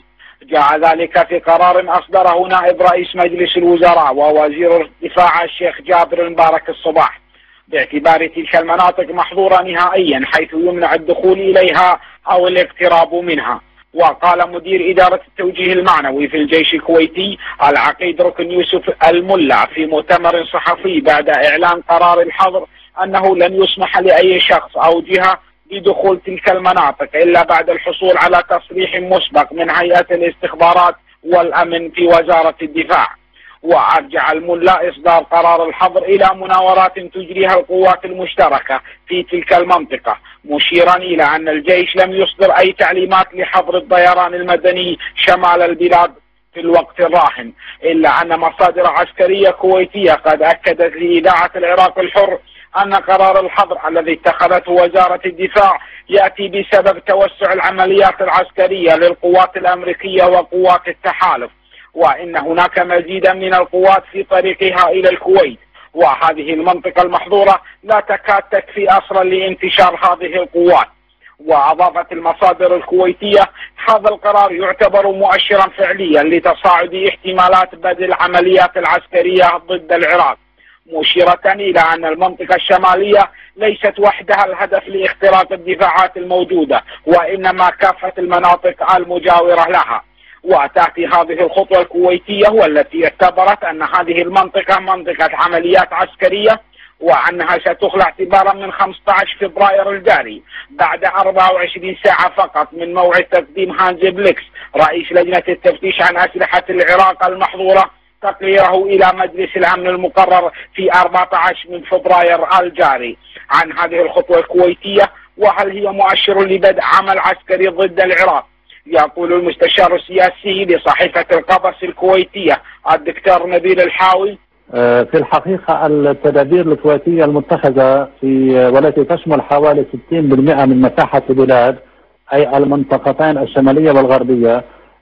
جاء ذلك في قرار أصدره نائب رئيس مجلس الوزراء ووزير الدفاع الشيخ جابر المبارك الصباح باعتبار تلك المناطق محظورة نهائيا حيث يمنع الدخول إليها أو الاقتراب منها. وقال مدير إدارة التوجيه المعنوي في الجيش الكويتي العقيد ركن يوسف الملا في مؤتمر صحفي بعد إعلان قرار الحظر أنه لن يسمح لأي شخص أو جهة بدخول تلك المناطق إلا بعد الحصول على تصريح مسبق من هيئة الاستخبارات والأمن في وزارة الدفاع. وأرجع الملا إصدار قرار الحظر إلى مناورات تجريها القوات المشتركة في تلك المنطقة، مشيرا إلى أن الجيش لم يصدر أي تعليمات لحظر الطيران المدني شمال البلاد في الوقت الراهن، إلا أن مصادر عسكرية كويتية قد أكدت لإذاعة العراق الحر أن قرار الحظر الذي اتخذته وزارة الدفاع يأتي بسبب توسع العمليات العسكرية للقوات الأمريكية وقوات التحالف، وإن هناك مزيدا من القوات في طريقها إلى الكويت، وهذه المنطقة المحظورة لا تكاد تكفي أصلا لانتشار هذه القوات. وأضافت المصادر الكويتية هذا القرار يعتبر مؤشرا فعليا لتصاعد احتمالات بدء العمليات العسكرية ضد العراق، مشيرة إلى أن المنطقة الشمالية ليست وحدها الهدف لاختراق الدفاعات الموجودة، وإنما كافة المناطق المجاورة لها. وتأتي هذه الخطوة الكويتية والتي اعتبرت أن هذه المنطقة منطقة عمليات عسكرية، وأنها ستخلع اعتبارا من 15 فبراير الجاري بعد 24 ساعة فقط من موعد تقديم هانز بليكس رئيس لجنة التفتيش عن أسلحة العراق المحظورة تقريره إلى مجلس الأمن المقرر في 14 من فبراير الجاري عن هذه الخطوة الكويتية، وهل هي مؤشر لبدء عمل عسكري ضد العراق. يقول المستشار السياسي لصحيفة القبس الكويتية الدكتور نبيل الحاوي: في الحقيقة التدابير الكويتية المتخذة والتي تشمل حوالي 60% من مساحة البلاد أي المنطقتين الشمالية والغربية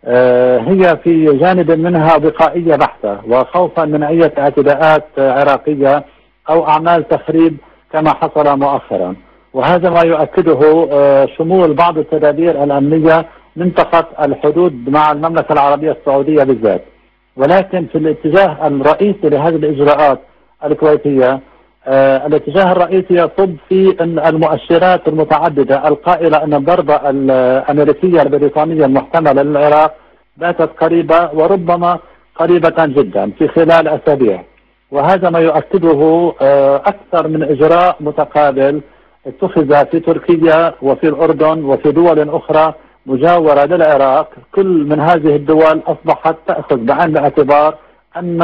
هي في جانب منها وقائية بحتة، وخوفا من أي اعتداءات عراقية أو أعمال تخريب كما حصل مؤخرا. وهذا ما يؤكده شمول بعض التدابير الأمنية منطقة الحدود مع المملكة العربية السعودية بالذات. ولكن في الاتجاه الرئيسي لهذه الإجراءات الكويتية الاتجاه الرئيسي يصب في المؤشرات المتعددة القائلة أن الضربة الأمريكية البريطانية المحتملة للعراق باتت قريبة وربما قريبة جدا في خلال أسابيع. وهذا ما يؤكده أكثر من إجراء متقابل اتخذ في تركيا وفي الأردن وفي دول أخرى مجاورة للعراق. كل من هذه الدول أصبحت تأخذ بعين الاعتبار أن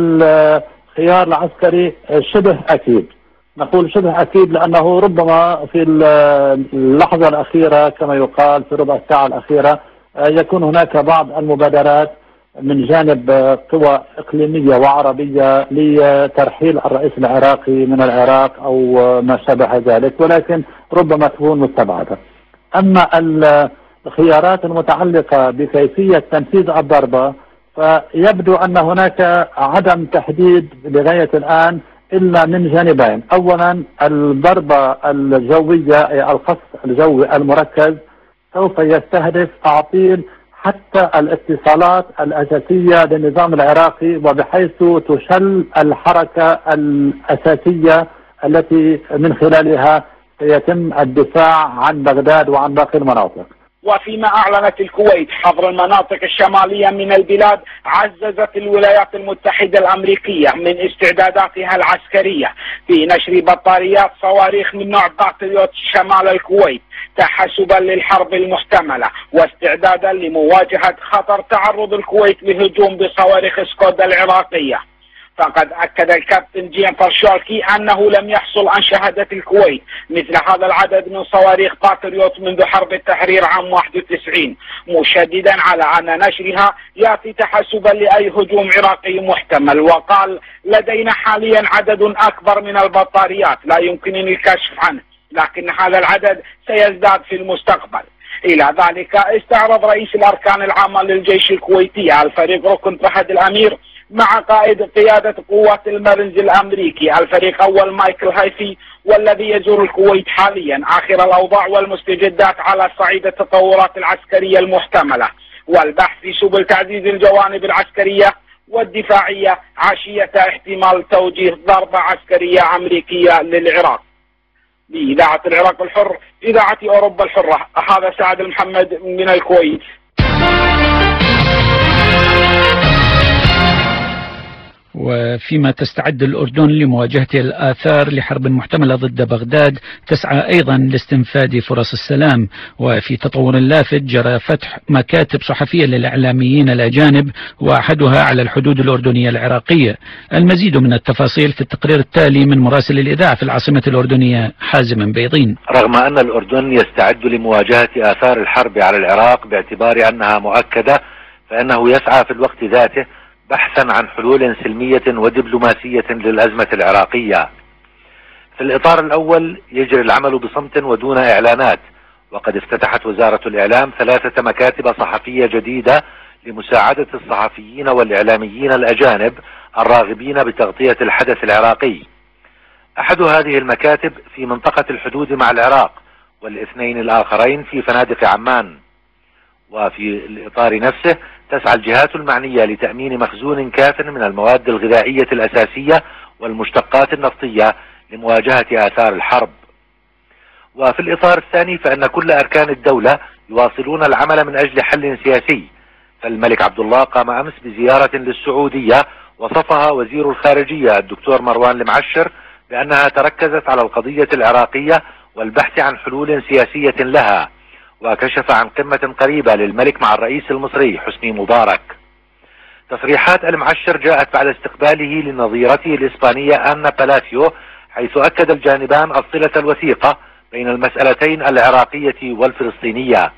الخيار العسكري شبه أكيد. نقول شبه أكيد لأنه ربما في اللحظة الأخيرة كما يقال في ربع الساعة الأخيرة يكون هناك بعض المبادرات من جانب قوى إقليمية وعربية لترحيل الرئيس العراقي من العراق أو ما شابه ذلك، ولكن ربما تكون مستبعدة. أما الخيارات المتعلقة بكيفية تنفيذ الضربة فيبدو أن هناك عدم تحديد لغاية الآن إلا من جانبين. أولا الضربة الجوية أي القصف الجوي المركز سوف يستهدف تعطيل حتى الاتصالات الأساسية للنظام العراقي، وبحيث تشل الحركة الأساسية التي من خلالها سيتم الدفاع عن بغداد وعن باقي المناطق. وفيما أعلنت الكويت حظر المناطق الشمالية من البلاد، عززت الولايات المتحدة الأمريكية من استعداداتها العسكرية في نشر بطاريات صواريخ من نوع باتريوت شمال الكويت تحسبا للحرب المحتملة واستعدادا لمواجهة خطر تعرض الكويت لهجوم بصواريخ سكودا العراقية. فقد أكد الكابتن جينفر شولكي أنه لم يحصل عن شهادة الكويت مثل هذا العدد من صواريخ باتريوت منذ حرب التحرير عام 91، مشددا على أن نشرها يأتي تحسبا لأي هجوم عراقي محتمل. وقال: لدينا حاليا عدد أكبر من البطاريات لا يمكنني الكشف عنه، لكن هذا العدد سيزداد في المستقبل. إلى ذلك استعرض رئيس الأركان العامة للجيش الكويتي الفريق ركن فهد الأمير مع قائد قيادة قوات المرنز الأمريكي الفريق أول مايكل هايفي، والذي يزور الكويت حاليا، آخر الأوضاع والمستجدات على صعيد التطورات العسكرية المحتملة. والبحث في سبل تعزيز الجوانب العسكرية والدفاعية عشية احتمال توجيه ضربة عسكرية أمريكية للعراق. لإذاعة العراق الحر، إذاعة أوروبا الحرة، هذا سعد المحمد من الكويت. وفيما تستعد الأردن لمواجهة الآثار لحرب محتملة ضد بغداد، تسعى أيضا لاستنفاد فرص السلام. وفي تطور لافت جرى فتح مكاتب صحفية للإعلاميين الأجانب، وأحدها على الحدود الأردنية العراقية. المزيد من التفاصيل في التقرير التالي من مراسل الإذاعة في العاصمة الأردنية حازم بيضين. رغم أن الأردن يستعد لمواجهة آثار الحرب على العراق باعتبار أنها مؤكدة، فإنه يسعى في الوقت ذاته بحثا عن حلول سلمية ودبلوماسية للأزمة العراقية. في الإطار الأول يجري العمل بصمت ودون إعلانات، وقد افتتحت وزارة الإعلام 3 مكاتب صحفية جديدة لمساعدة الصحفيين والإعلاميين الأجانب الراغبين بتغطية الحدث العراقي. أحد هذه المكاتب في منطقة الحدود مع العراق، والاثنين الآخرين في فنادق عمان. وفي الإطار نفسه تسعى الجهات المعنية لتأمين مخزون كاف من المواد الغذائية الأساسية والمشتقات النفطية لمواجهة آثار الحرب. وفي الإطار الثاني فإن كل أركان الدولة يواصلون العمل من أجل حل سياسي. فالملك عبد الله قام أمس بزيارة للسعودية وصفها وزير الخارجية الدكتور مروان المعشر بأنها تركزت على القضية العراقية والبحث عن حلول سياسية لها، وكشف عن قمة قريبة للملك مع الرئيس المصري حسني مبارك. تصريحات المعشر جاءت بعد استقباله لنظيرته الإسبانية آنا بلاسيو، حيث أكد الجانبان الصلة الوثيقة بين المسألتين العراقية والفلسطينية.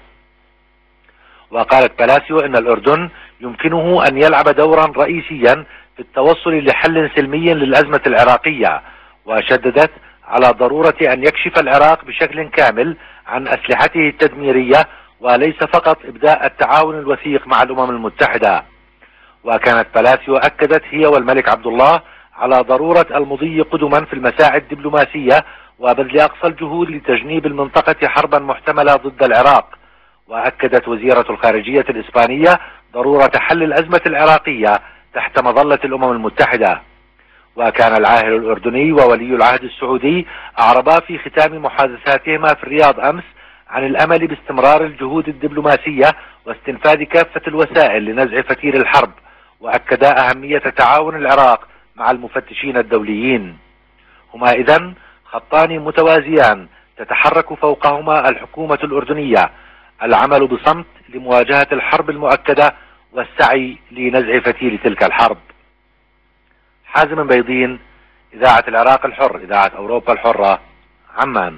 وقالت بلاسيو إن الأردن يمكنه أن يلعب دورا رئيسيا في التوصل لحل سلمي للأزمة العراقية، وشددت على ضرورة أن يكشف العراق بشكل كامل عن أسلحته التدميرية، وليس فقط إبداء التعاون الوثيق مع الأمم المتحدة. وكانت بلاسيو أكدت هي والملك عبد الله على ضرورة المضي قدما في المساعي الدبلوماسية وبذل أقصى الجهود لتجنيب المنطقة حربا محتملة ضد العراق. وأكدت وزيرة الخارجية الإسبانية ضرورة حل الأزمة العراقية تحت مظلة الأمم المتحدة. وكان العاهل الأردني وولي العهد السعودي أعربا في ختام محادثاتهما في الرياض أمس عن الأمل باستمرار الجهود الدبلوماسية واستنفاذ كافة الوسائل لنزع فتيل الحرب، وأكدا أهمية تعاون العراق مع المفتشين الدوليين. هما إذن خطان متوازيان تتحرك فوقهما الحكومة الأردنية، العمل بصمت لمواجهة الحرب المؤكدة والسعي لنزع فتيل تلك الحرب. حازم بيضين، إذاعة العراق الحر، إذاعة أوروبا الحرة، عمان.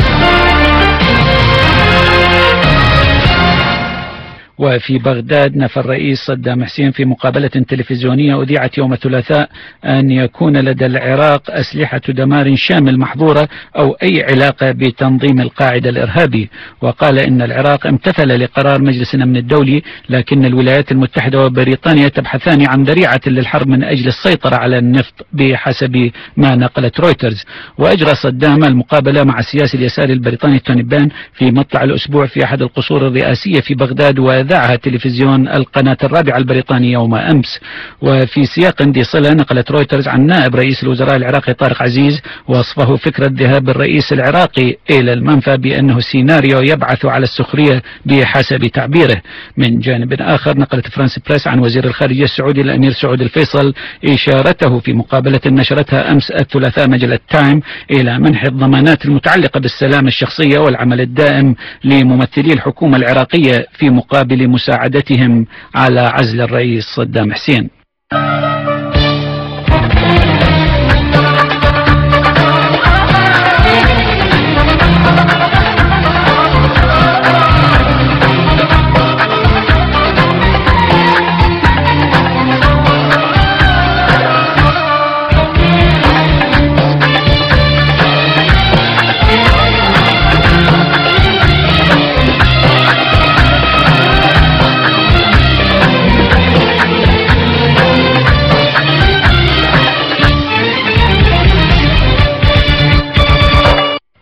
وفي بغداد نفى الرئيس صدام حسين في مقابلة تلفزيونية أذيعت يوم الثلاثاء أن يكون لدى العراق أسلحة دمار شامل محظورة أو أي علاقة بتنظيم القاعدة الإرهابي. وقال إن العراق امتثل لقرار مجلس الأمن الدولي، لكن الولايات المتحدة وبريطانيا تبحثان عن ذريعة للحرب من أجل السيطرة على النفط بحسب ما نقلت رويترز. وأجرى صدام المقابلة مع السياسي اليساري البريطاني توني بان في مطلع الأسبوع في أحد القصور الرئاسية في بغداد، وذاعها تلفزيون القناة الرابعة البريطانية يوم أمس. وفي سياق ذي صلة نقلت رويترز عن نائب رئيس الوزراء العراقي طارق عزيز وصفه فكرة ذهاب الرئيس العراقي إلى المنفى بأنه سيناريو يبعث على السخرية بحسب تعبيره. من جانب آخر نقلت فرانس بريس عن وزير الخارجية السعودي الأمير سعود الفيصل إشارته في مقابلة نشرتها أمس الثلاثاء مجلة تايم إلى منح الضمانات المتعلقة بالسلام الشخصية والعمل الدائم لممثلي الحكومة العراقية في مقابل مساعدتهم على عزل الرئيس صدام حسين.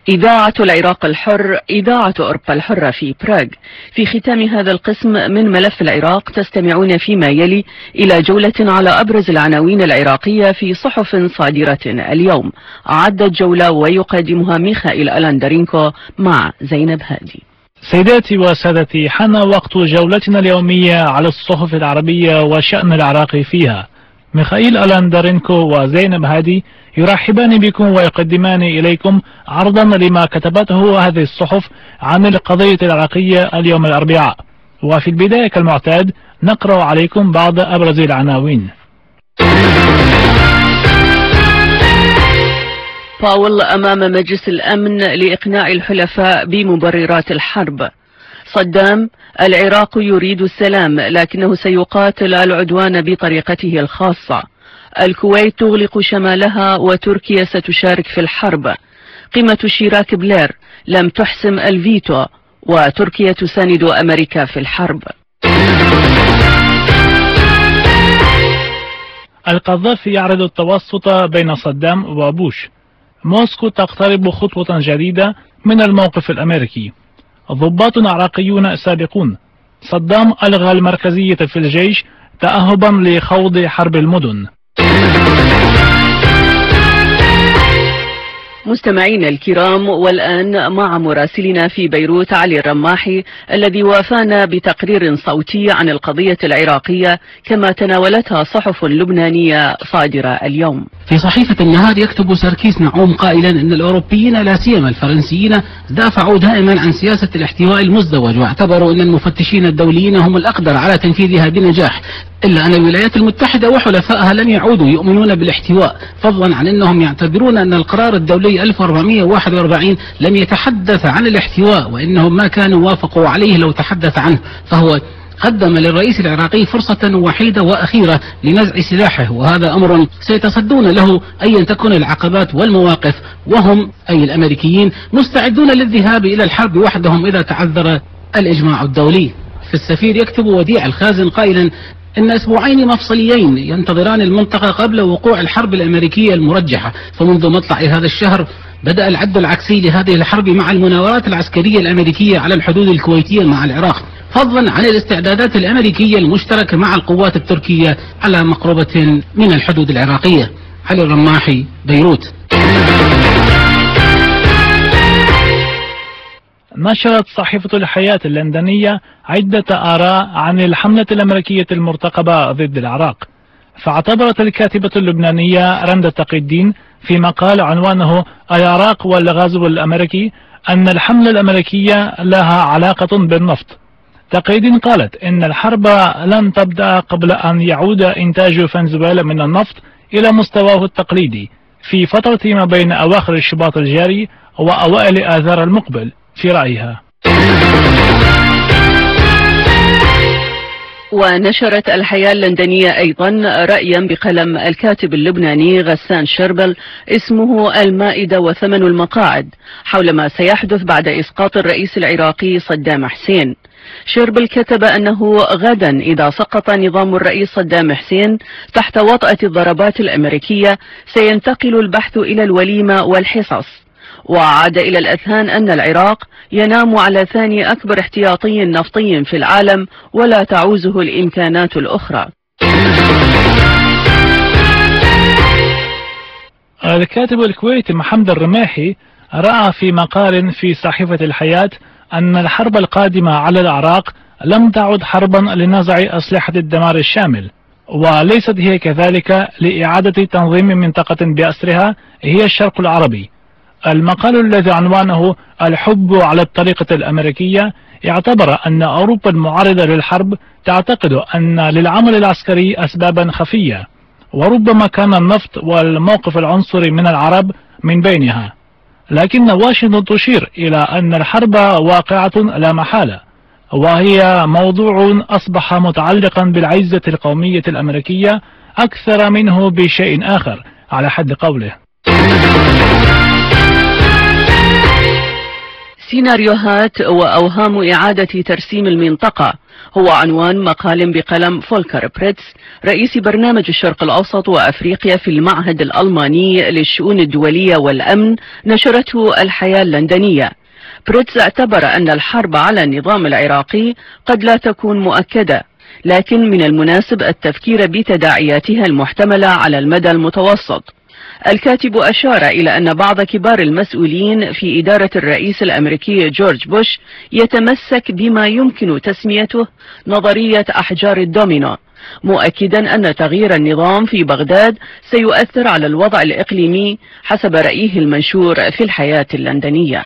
إذاعة العراق الحر، إذاعة أوروبا الحرة في براغ. في ختام هذا القسم من ملف العراق تستمعون فيما يلي إلى جولة على أبرز العناوين العراقية في صحف صادرة اليوم. عدت جولة ويقدمها ميخائيل ألاندرينكو مع زينب هادي. سيداتي وسادتي، حان وقت جولتنا اليومية على الصحف العربية وشأن العراق فيها. ميخائيل ألاندرينكو وزينب هادي يرحبان بكم ويقدمان إليكم عرضا لما كتبته هذه الصحف عن القضية العراقية اليوم الأربعاء. وفي البداية كالمعتاد نقرأ عليكم بعض أبرز العناوين. باول أمام مجلس الأمن لإقناع الحلفاء بمبررات الحرب. صدام: العراق يريد السلام لكنه سيقاتل العدوان بطريقته الخاصة. الكويت تغلق شمالها وتركيا ستشارك في الحرب. قمة شيراك بلير: لم تحسم الفيتو وتركيا تساند أمريكا في الحرب. القذافي يعرض التوسط بين صدام وبوش. موسكو تقترب خطوة جديدة من الموقف الأمريكي. ضباط عراقيون سابقون. صدام ألغى المركزية في الجيش تأهبا لخوض حرب المدن. مستمعين الكرام، والآن مع مراسلنا في بيروت علي الرماحي الذي وافانا بتقرير صوتي عن القضية العراقية كما تناولتها صحف لبنانية صادرة اليوم. في صحيفة النهار يكتب سركيس نعوم قائلا إن الأوروبيين لا سيما الفرنسيين دافعوا دائما عن سياسة الاحتواء المزدوج، واعتبروا أن المفتشين الدوليين هم الأقدر على تنفيذها بنجاح، إلا أن الولايات المتحدة وحلفائها لم يعودوا يؤمنون بالاحتواء، فضلا عن أنهم يعتبرون أن القرار الدولي 1441 لم يتحدث عن الاحتواء، وإنهم ما كانوا وافقوا عليه لو تحدث عنه، فهو قدم للرئيس العراقي فرصة وحيدة وأخيرة لنزع سلاحه، وهذا أمر سيتصدون له أيا تكن العقبات والمواقف، وهم أي الأمريكيين مستعدون للذهاب إلى الحرب وحدهم إذا تعذر الإجماع الدولي. في السفير يكتب وديع الخازن قائلا إن أسبوعين مفصليين ينتظران المنطقة قبل وقوع الحرب الأمريكية المرجحة، فمنذ مطلع هذا الشهر بدأ العد العكسي لهذه الحرب مع المناورات العسكرية الأمريكية على الحدود الكويتية مع العراق، فضلا عن الاستعدادات الأمريكية المشتركة مع القوات التركية على مقربة من الحدود العراقية. علي الرماحي، بيروت. نشرت صحيفة الحياة اللندنية عدة آراء عن الحملة الأمريكية المرتقبة ضد العراق، فاعتبرت الكاتبة اللبنانية رندا تقي الدين في مقال عنوانه العراق والغزو الأمريكي أن الحملة الأمريكية لها علاقة بالنفط. تقي الدين قالت إن الحرب لن تبدأ قبل أن يعود إنتاج فنزويلا من النفط إلى مستواه التقليدي في فترة ما بين أواخر الشباط الجاري وأوائل آذار المقبل في رأيها. ونشرت الحياة اللندنية أيضا رأيا بقلم الكاتب اللبناني غسان شربل اسمه المائدة وثمن المقاعد، حول ما سيحدث بعد إسقاط الرئيس العراقي صدام حسين. شربل كتب أنه غدا إذا سقط نظام الرئيس صدام حسين تحت وطأة الضربات الأمريكية سينتقل البحث إلى الوليمة والحصص، وعاد إلى الأذهان أن العراق ينام على ثاني أكبر احتياطي نفطي في العالم ولا تعوزه الإمكانات الأخرى. الكاتب الكويتي محمد الرماحي رأى في مقال في صحيفة الحياة أن الحرب القادمة على العراق لم تعد حربا لنزع أسلحة الدمار الشامل، وليست هي كذلك لإعادة تنظيم منطقة بأسرها هي الشرق العربي. المقال الذي عنوانه الحب على الطريقة الأمريكية اعتبر أن أوروبا المعارضة للحرب تعتقد أن للعمل العسكري أسبابا خفية، وربما كان النفط والموقف العنصري من العرب من بينها، لكن واشنطن تشير إلى أن الحرب واقعة لا محالة، وهي موضوع أصبح متعلقا بالعزة القومية الأمريكية أكثر منه بشيء آخر على حد قوله. سيناريوهات وأوهام إعادة ترسيم المنطقة. هو عنوان مقال بقلم فولكر بريتس رئيس برنامج الشرق الأوسط وأفريقيا في المعهد الألماني للشؤون الدولية والأمن، نشرته الحياة اللندنية. بريتس اعتبر أن الحرب على النظام العراقي قد لا تكون مؤكدة، لكن من المناسب التفكير بتداعياتها المحتملة على المدى المتوسط. الكاتب أشار إلى أن بعض كبار المسؤولين في إدارة الرئيس الأمريكي جورج بوش يتمسك بما يمكن تسميته نظرية أحجار الدومينو، مؤكدا أن تغيير النظام في بغداد سيؤثر على الوضع الإقليمي حسب رأيه المنشور في الحياة اللندنية.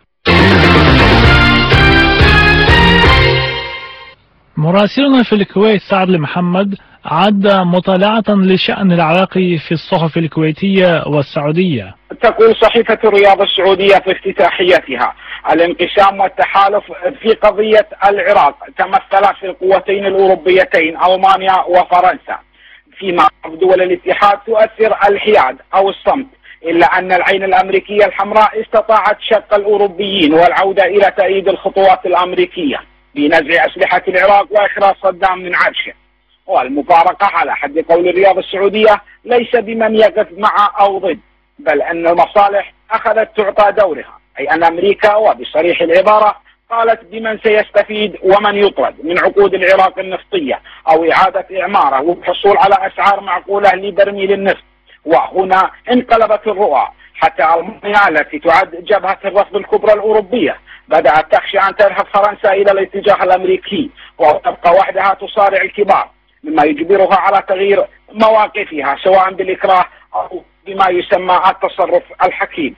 مراسلنا في الكويت سعد المحمد عد مطالعة للشأن العراقي في الصحف الكويتية والسعودية. تقول صحيفة الرياض السعودية في افتتاحيتها: الانقسام والتحالف في قضية العراق تمثل في القوتين الأوروبيتين ألمانيا وفرنسا، فيما دول الاتحاد تؤثر الحياد أو الصمت، إلا أن العين الأمريكية الحمراء استطاعت شق الأوروبيين والعودة إلى تأييد الخطوات الأمريكية بنزع أسلحة العراق وإخراج صدام من عرشه. والمفارقة على حد قول الرياض السعودية ليس بمن يقف مع أو ضد، بل أن المصالح أخذت تعطى دورها، أي أن أمريكا وبصريح العبارة قالت بمن سيستفيد ومن يطرد من عقود العراق النفطية أو إعادة إعماره والحصول على أسعار معقولة لبرميل النفط. وهنا انقلبت الرؤى، حتى ألمانيا التي تعد جبهة الرفض الكبرى الأوروبية بدأت تخشى أن تذهب فرنسا إلى الاتجاه الأمريكي وتبقى وحدها تصارع الكبار، مما يجبرها على تغيير مواقفها سواء بالإكراه أو بما يسمى التصرف الحكيم.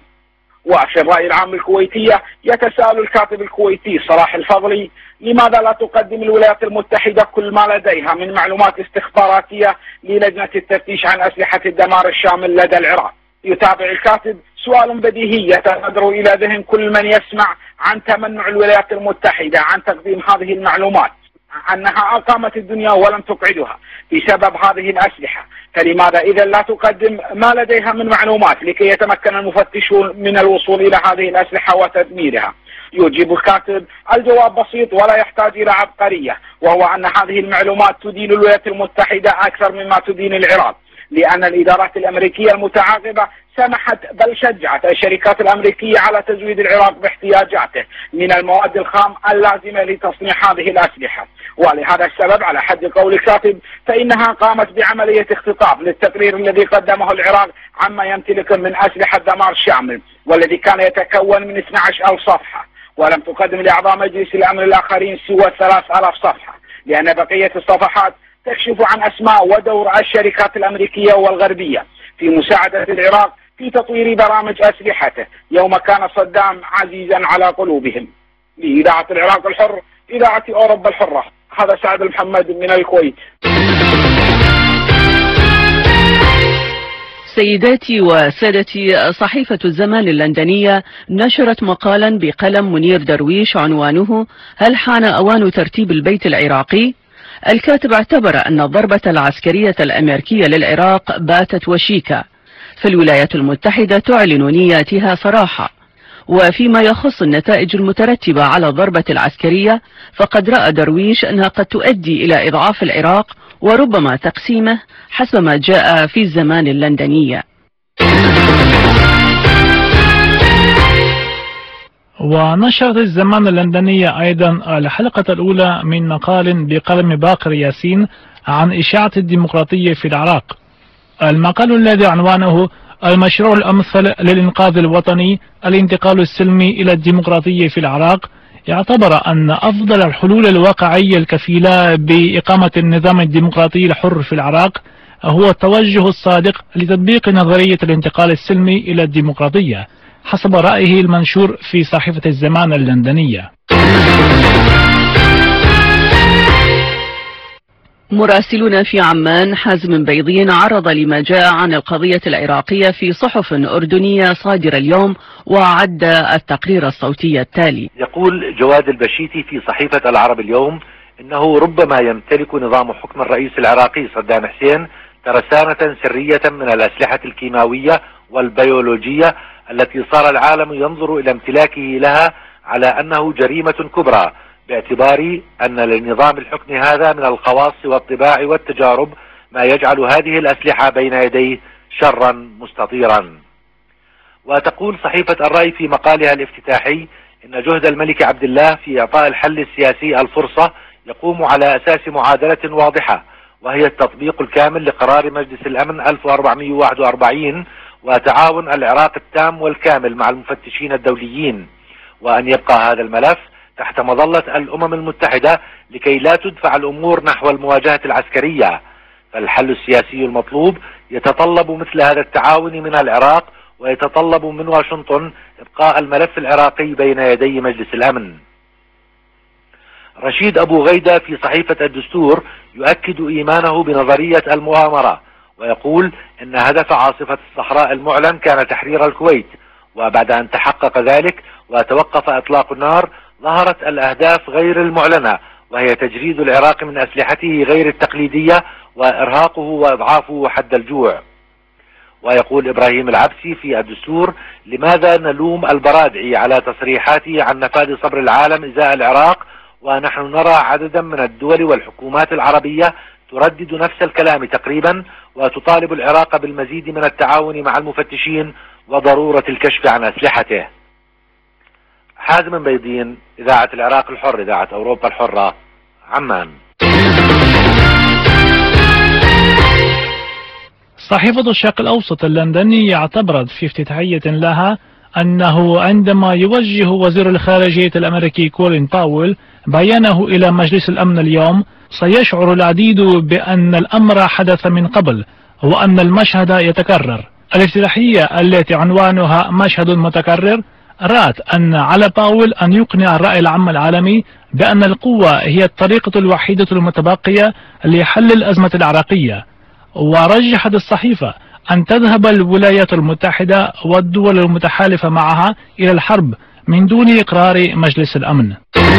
وفي الرأي العام الكويتية يتساءل الكاتب الكويتي صلاح الفضلي: لماذا لا تقدم الولايات المتحدة كل ما لديها من معلومات استخباراتية للجنة التفتيش عن أسلحة الدمار الشامل لدى العراق؟ يتابع الكاتب: سؤال بديهي يتبادر إلى ذهن كل من يسمع عن تمنع الولايات المتحدة عن تقديم هذه المعلومات، أنها أقامت الدنيا ولم تقعدها بسبب هذه الأسلحة، فلماذا إذا لا تقدم ما لديها من معلومات لكي يتمكن المفتشون من الوصول إلى هذه الأسلحة وتدميرها؟ يجيب الكاتب: الجواب بسيط ولا يحتاج إلى عبقرية، وهو أن هذه المعلومات تدين الولايات المتحدة أكثر مما تدين العراق، لأن الإدارات الأمريكية المتعاقبة سمحت بل شجعت الشركات الأمريكية على تزويد العراق باحتياجاته من المواد الخام اللازمة لتصنيع هذه الأسلحة. ولهذا السبب على حد قول الكاتب فإنها قامت بعملية اختطاف للتقرير الذي قدمه العراق عما يمتلك من أسلحة دمار شامل، والذي كان يتكون من 12,000 صفحة، ولم تقدم لأعضاء مجلس الأمن الآخرين سوى 3,000 صفحة، لأن بقية الصفحات تكشف عن أسماء ودور الشركات الأمريكية والغربية في مساعدة العراق في تطوير برامج أسلحته يوم كان صدام عزيزا على قلوبهم. لإذاعة العراق الحر، إذاعة أوروبا الحرة، هذا سعد محمد من الكويت. سيداتي وسادتي، صحيفة الزمان اللندنية نشرت مقالا بقلم منير درويش عنوانه: هل حان أوان ترتيب البيت العراقي؟ الكاتب اعتبر أن الضربة العسكرية الأمريكية للعراق باتت وشيكة، فالولايات المتحدة تعلن نياتها صراحة. وفيما يخص النتائج المترتبة على الضربة العسكرية، فقد رأى درويش أنها قد تؤدي إلى إضعاف العراق وربما تقسيمه حسب ما جاء في الزمان اللندنية. ونشرت الزمان اللندنية أيضا الحلقة الأولى من مقال بقلم باقر ياسين عن إشاعة الديمقراطية في العراق. المقال الذي عنوانه: المشروع الأمثل للإنقاذ الوطني، الانتقال السلمي إلى الديمقراطية في العراق، يعتبر أن أفضل الحلول الواقعية الكفيلة بإقامة النظام الديمقراطي الحر في العراق هو التوجه الصادق لتطبيق نظرية الانتقال السلمي إلى الديمقراطية حسب رأيه المنشور في صحيفة الزمان اللندنية. مراسلنا في عمان حازم بيضين عرض لما جاء عن القضية العراقية في صحف أردنية صادرة اليوم، وعد التقرير الصوتي التالي. يقول جواد البشيتي في صحيفة العرب اليوم إنه ربما يمتلك نظام حكم الرئيس العراقي صدام حسين ترسانة سرية من الأسلحة الكيماوية والبيولوجية التي صار العالم ينظر إلى امتلاكه لها على أنه جريمة كبرى باعتبار أن لنظام الحكم هذا من الخواص والطباع والتجارب ما يجعل هذه الأسلحة بين يديه شرا مستطيرا. وتقول صحيفة الرأي في مقالها الافتتاحي إن جهد الملك عبد الله في إعطاء الحل السياسي الفرصة يقوم على أساس معادلة واضحة، وهي التطبيق الكامل لقرار مجلس الأمن 1441 وتعاون العراق التام والكامل مع المفتشين الدوليين، وأن يبقى هذا الملف تحت مظلة الأمم المتحدة لكي لا تدفع الأمور نحو المواجهة العسكرية. فالحل السياسي المطلوب يتطلب مثل هذا التعاون من العراق، ويتطلب من واشنطن إبقاء الملف العراقي بين يدي مجلس الأمن. رشيد أبو غيدة في صحيفة الدستور يؤكد إيمانه بنظرية المؤامرة، ويقول إن هدف عاصفة الصحراء المعلن كان تحرير الكويت، وبعد أن تحقق ذلك وتوقف إطلاق النار ظهرت الأهداف غير المعلنة، وهي تجريد العراق من أسلحته غير التقليدية وإرهاقه وإضعافه حد الجوع. ويقول إبراهيم العبسي في الدستور: لماذا نلوم البرادعي على تصريحاته عن نفاذ صبر العالم إزاء العراق، ونحن نرى عددا من الدول والحكومات العربية تردد نفس الكلام تقريبا، وتطالب العراق بالمزيد من التعاون مع المفتشين وضرورة الكشف عن أسلحته. حازم بيضين، إذاعة العراق الحر، إذاعة أوروبا الحرة، عمان. صحيفة الشرق الأوسط اللندنية اعتبرت في افتتاحية لها أنه عندما يوجه وزير الخارجية الأمريكي كولين باويل بيانه إلى مجلس الأمن اليوم سيشعر العديد بأن الأمر حدث من قبل وأن المشهد يتكرر. الافتتاحية التي عنوانها مشهد متكرر رأت أن على باويل أن يقنع الرأي العام العالمي بأن القوة هي الطريقة الوحيدة المتبقية لحل الأزمة العراقية. ورجحت الصحيفة أن تذهب الولايات المتحدة والدول المتحالفة معها إلى الحرب من دون إقرار مجلس الأمن.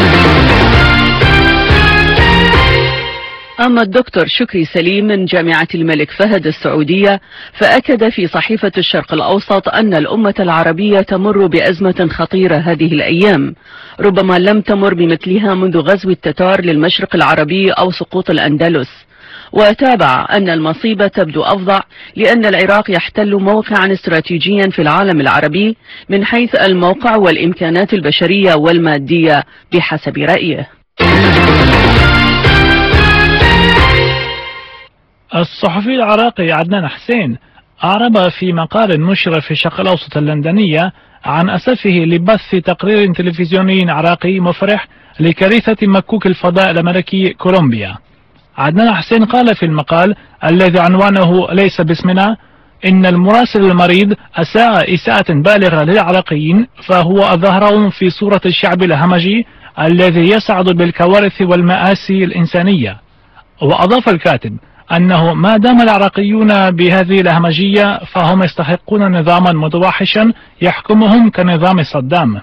أما الدكتور شكري سليم من جامعة الملك فهد السعودية فأكد في صحيفة الشرق الأوسط أن الأمة العربية تمر بأزمة خطيرة هذه الأيام ربما لم تمر بمثلها منذ غزو التتار للمشرق العربي أو سقوط الأندلس. وتابع أن المصيبة تبدو أفظع لأن العراق يحتل موقعا استراتيجيا في العالم العربي من حيث الموقع والإمكانات البشرية والمادية بحسب رأيه. الصحفي العراقي عدنان حسين أعرب في مقال نشر في الشرق الأوسط اللندنية عن أسفه لبث تقرير تلفزيوني عراقي مفرح لكارثة مكوك الفضاء الأمريكي كولومبيا. عدنان حسين قال في المقال الذي عنوانه ليس باسمنا إن المراسل المريض أساء إساءة بالغة للعراقيين، فهو أظهرهم في صورة الشعب الهمجي الذي يسعد بالكوارث والمآسي الإنسانية. وأضاف الكاتب أنه ما دام العراقيون بهذه الهمجية فهم يستحقون نظاما متوحشا يحكمهم كنظام صدام.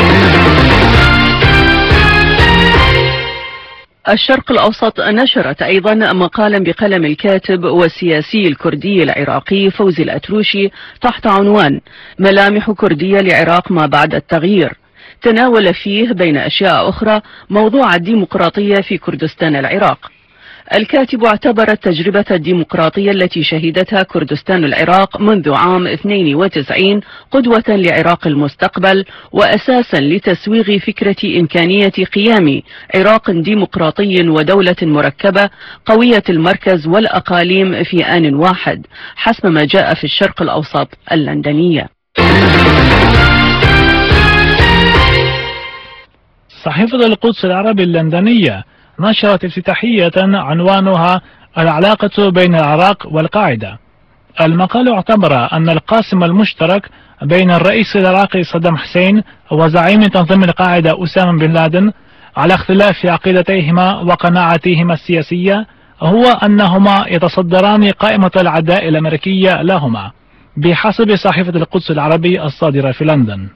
الشرق الأوسط نشرت أيضا مقالا بقلم الكاتب والسياسي الكردي العراقي فوزي الأتروشي تحت عنوان ملامح كردية لعراق ما بعد التغيير. تناول فيه بين أشياء أخرى موضوع الديمقراطية في كردستان العراق. الكاتب اعتبر التجربة الديمقراطية التي شهدتها كردستان العراق منذ عام 92 قدوة لعراق المستقبل وأساسا لتسويغ فكرة إمكانية قيام عراق ديمقراطي ودولة مركبة قوية المركز والأقاليم في آن واحد حسب ما جاء في الشرق الأوسط اللندنية. صحيفة القدس العربي اللندنية نشرت افتتاحية عنوانها العلاقة بين العراق والقاعدة. المقال اعتبر أن القاسم المشترك بين الرئيس العراقي صدام حسين وزعيم تنظيم القاعدة أسامة بن لادن على اختلاف عقيدتيهما وقناعاتهما السياسية هو أنهما يتصدران قائمة العداء الأمريكية لهما بحسب صحيفة القدس العربي الصادرة في لندن.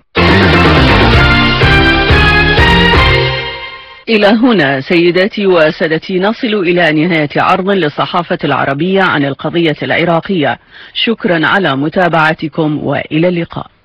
إلى هنا سيداتي وسادتي نصل إلى نهاية عرض للصحافة العربية عن القضية العراقية. شكرا على متابعتكم وإلى اللقاء.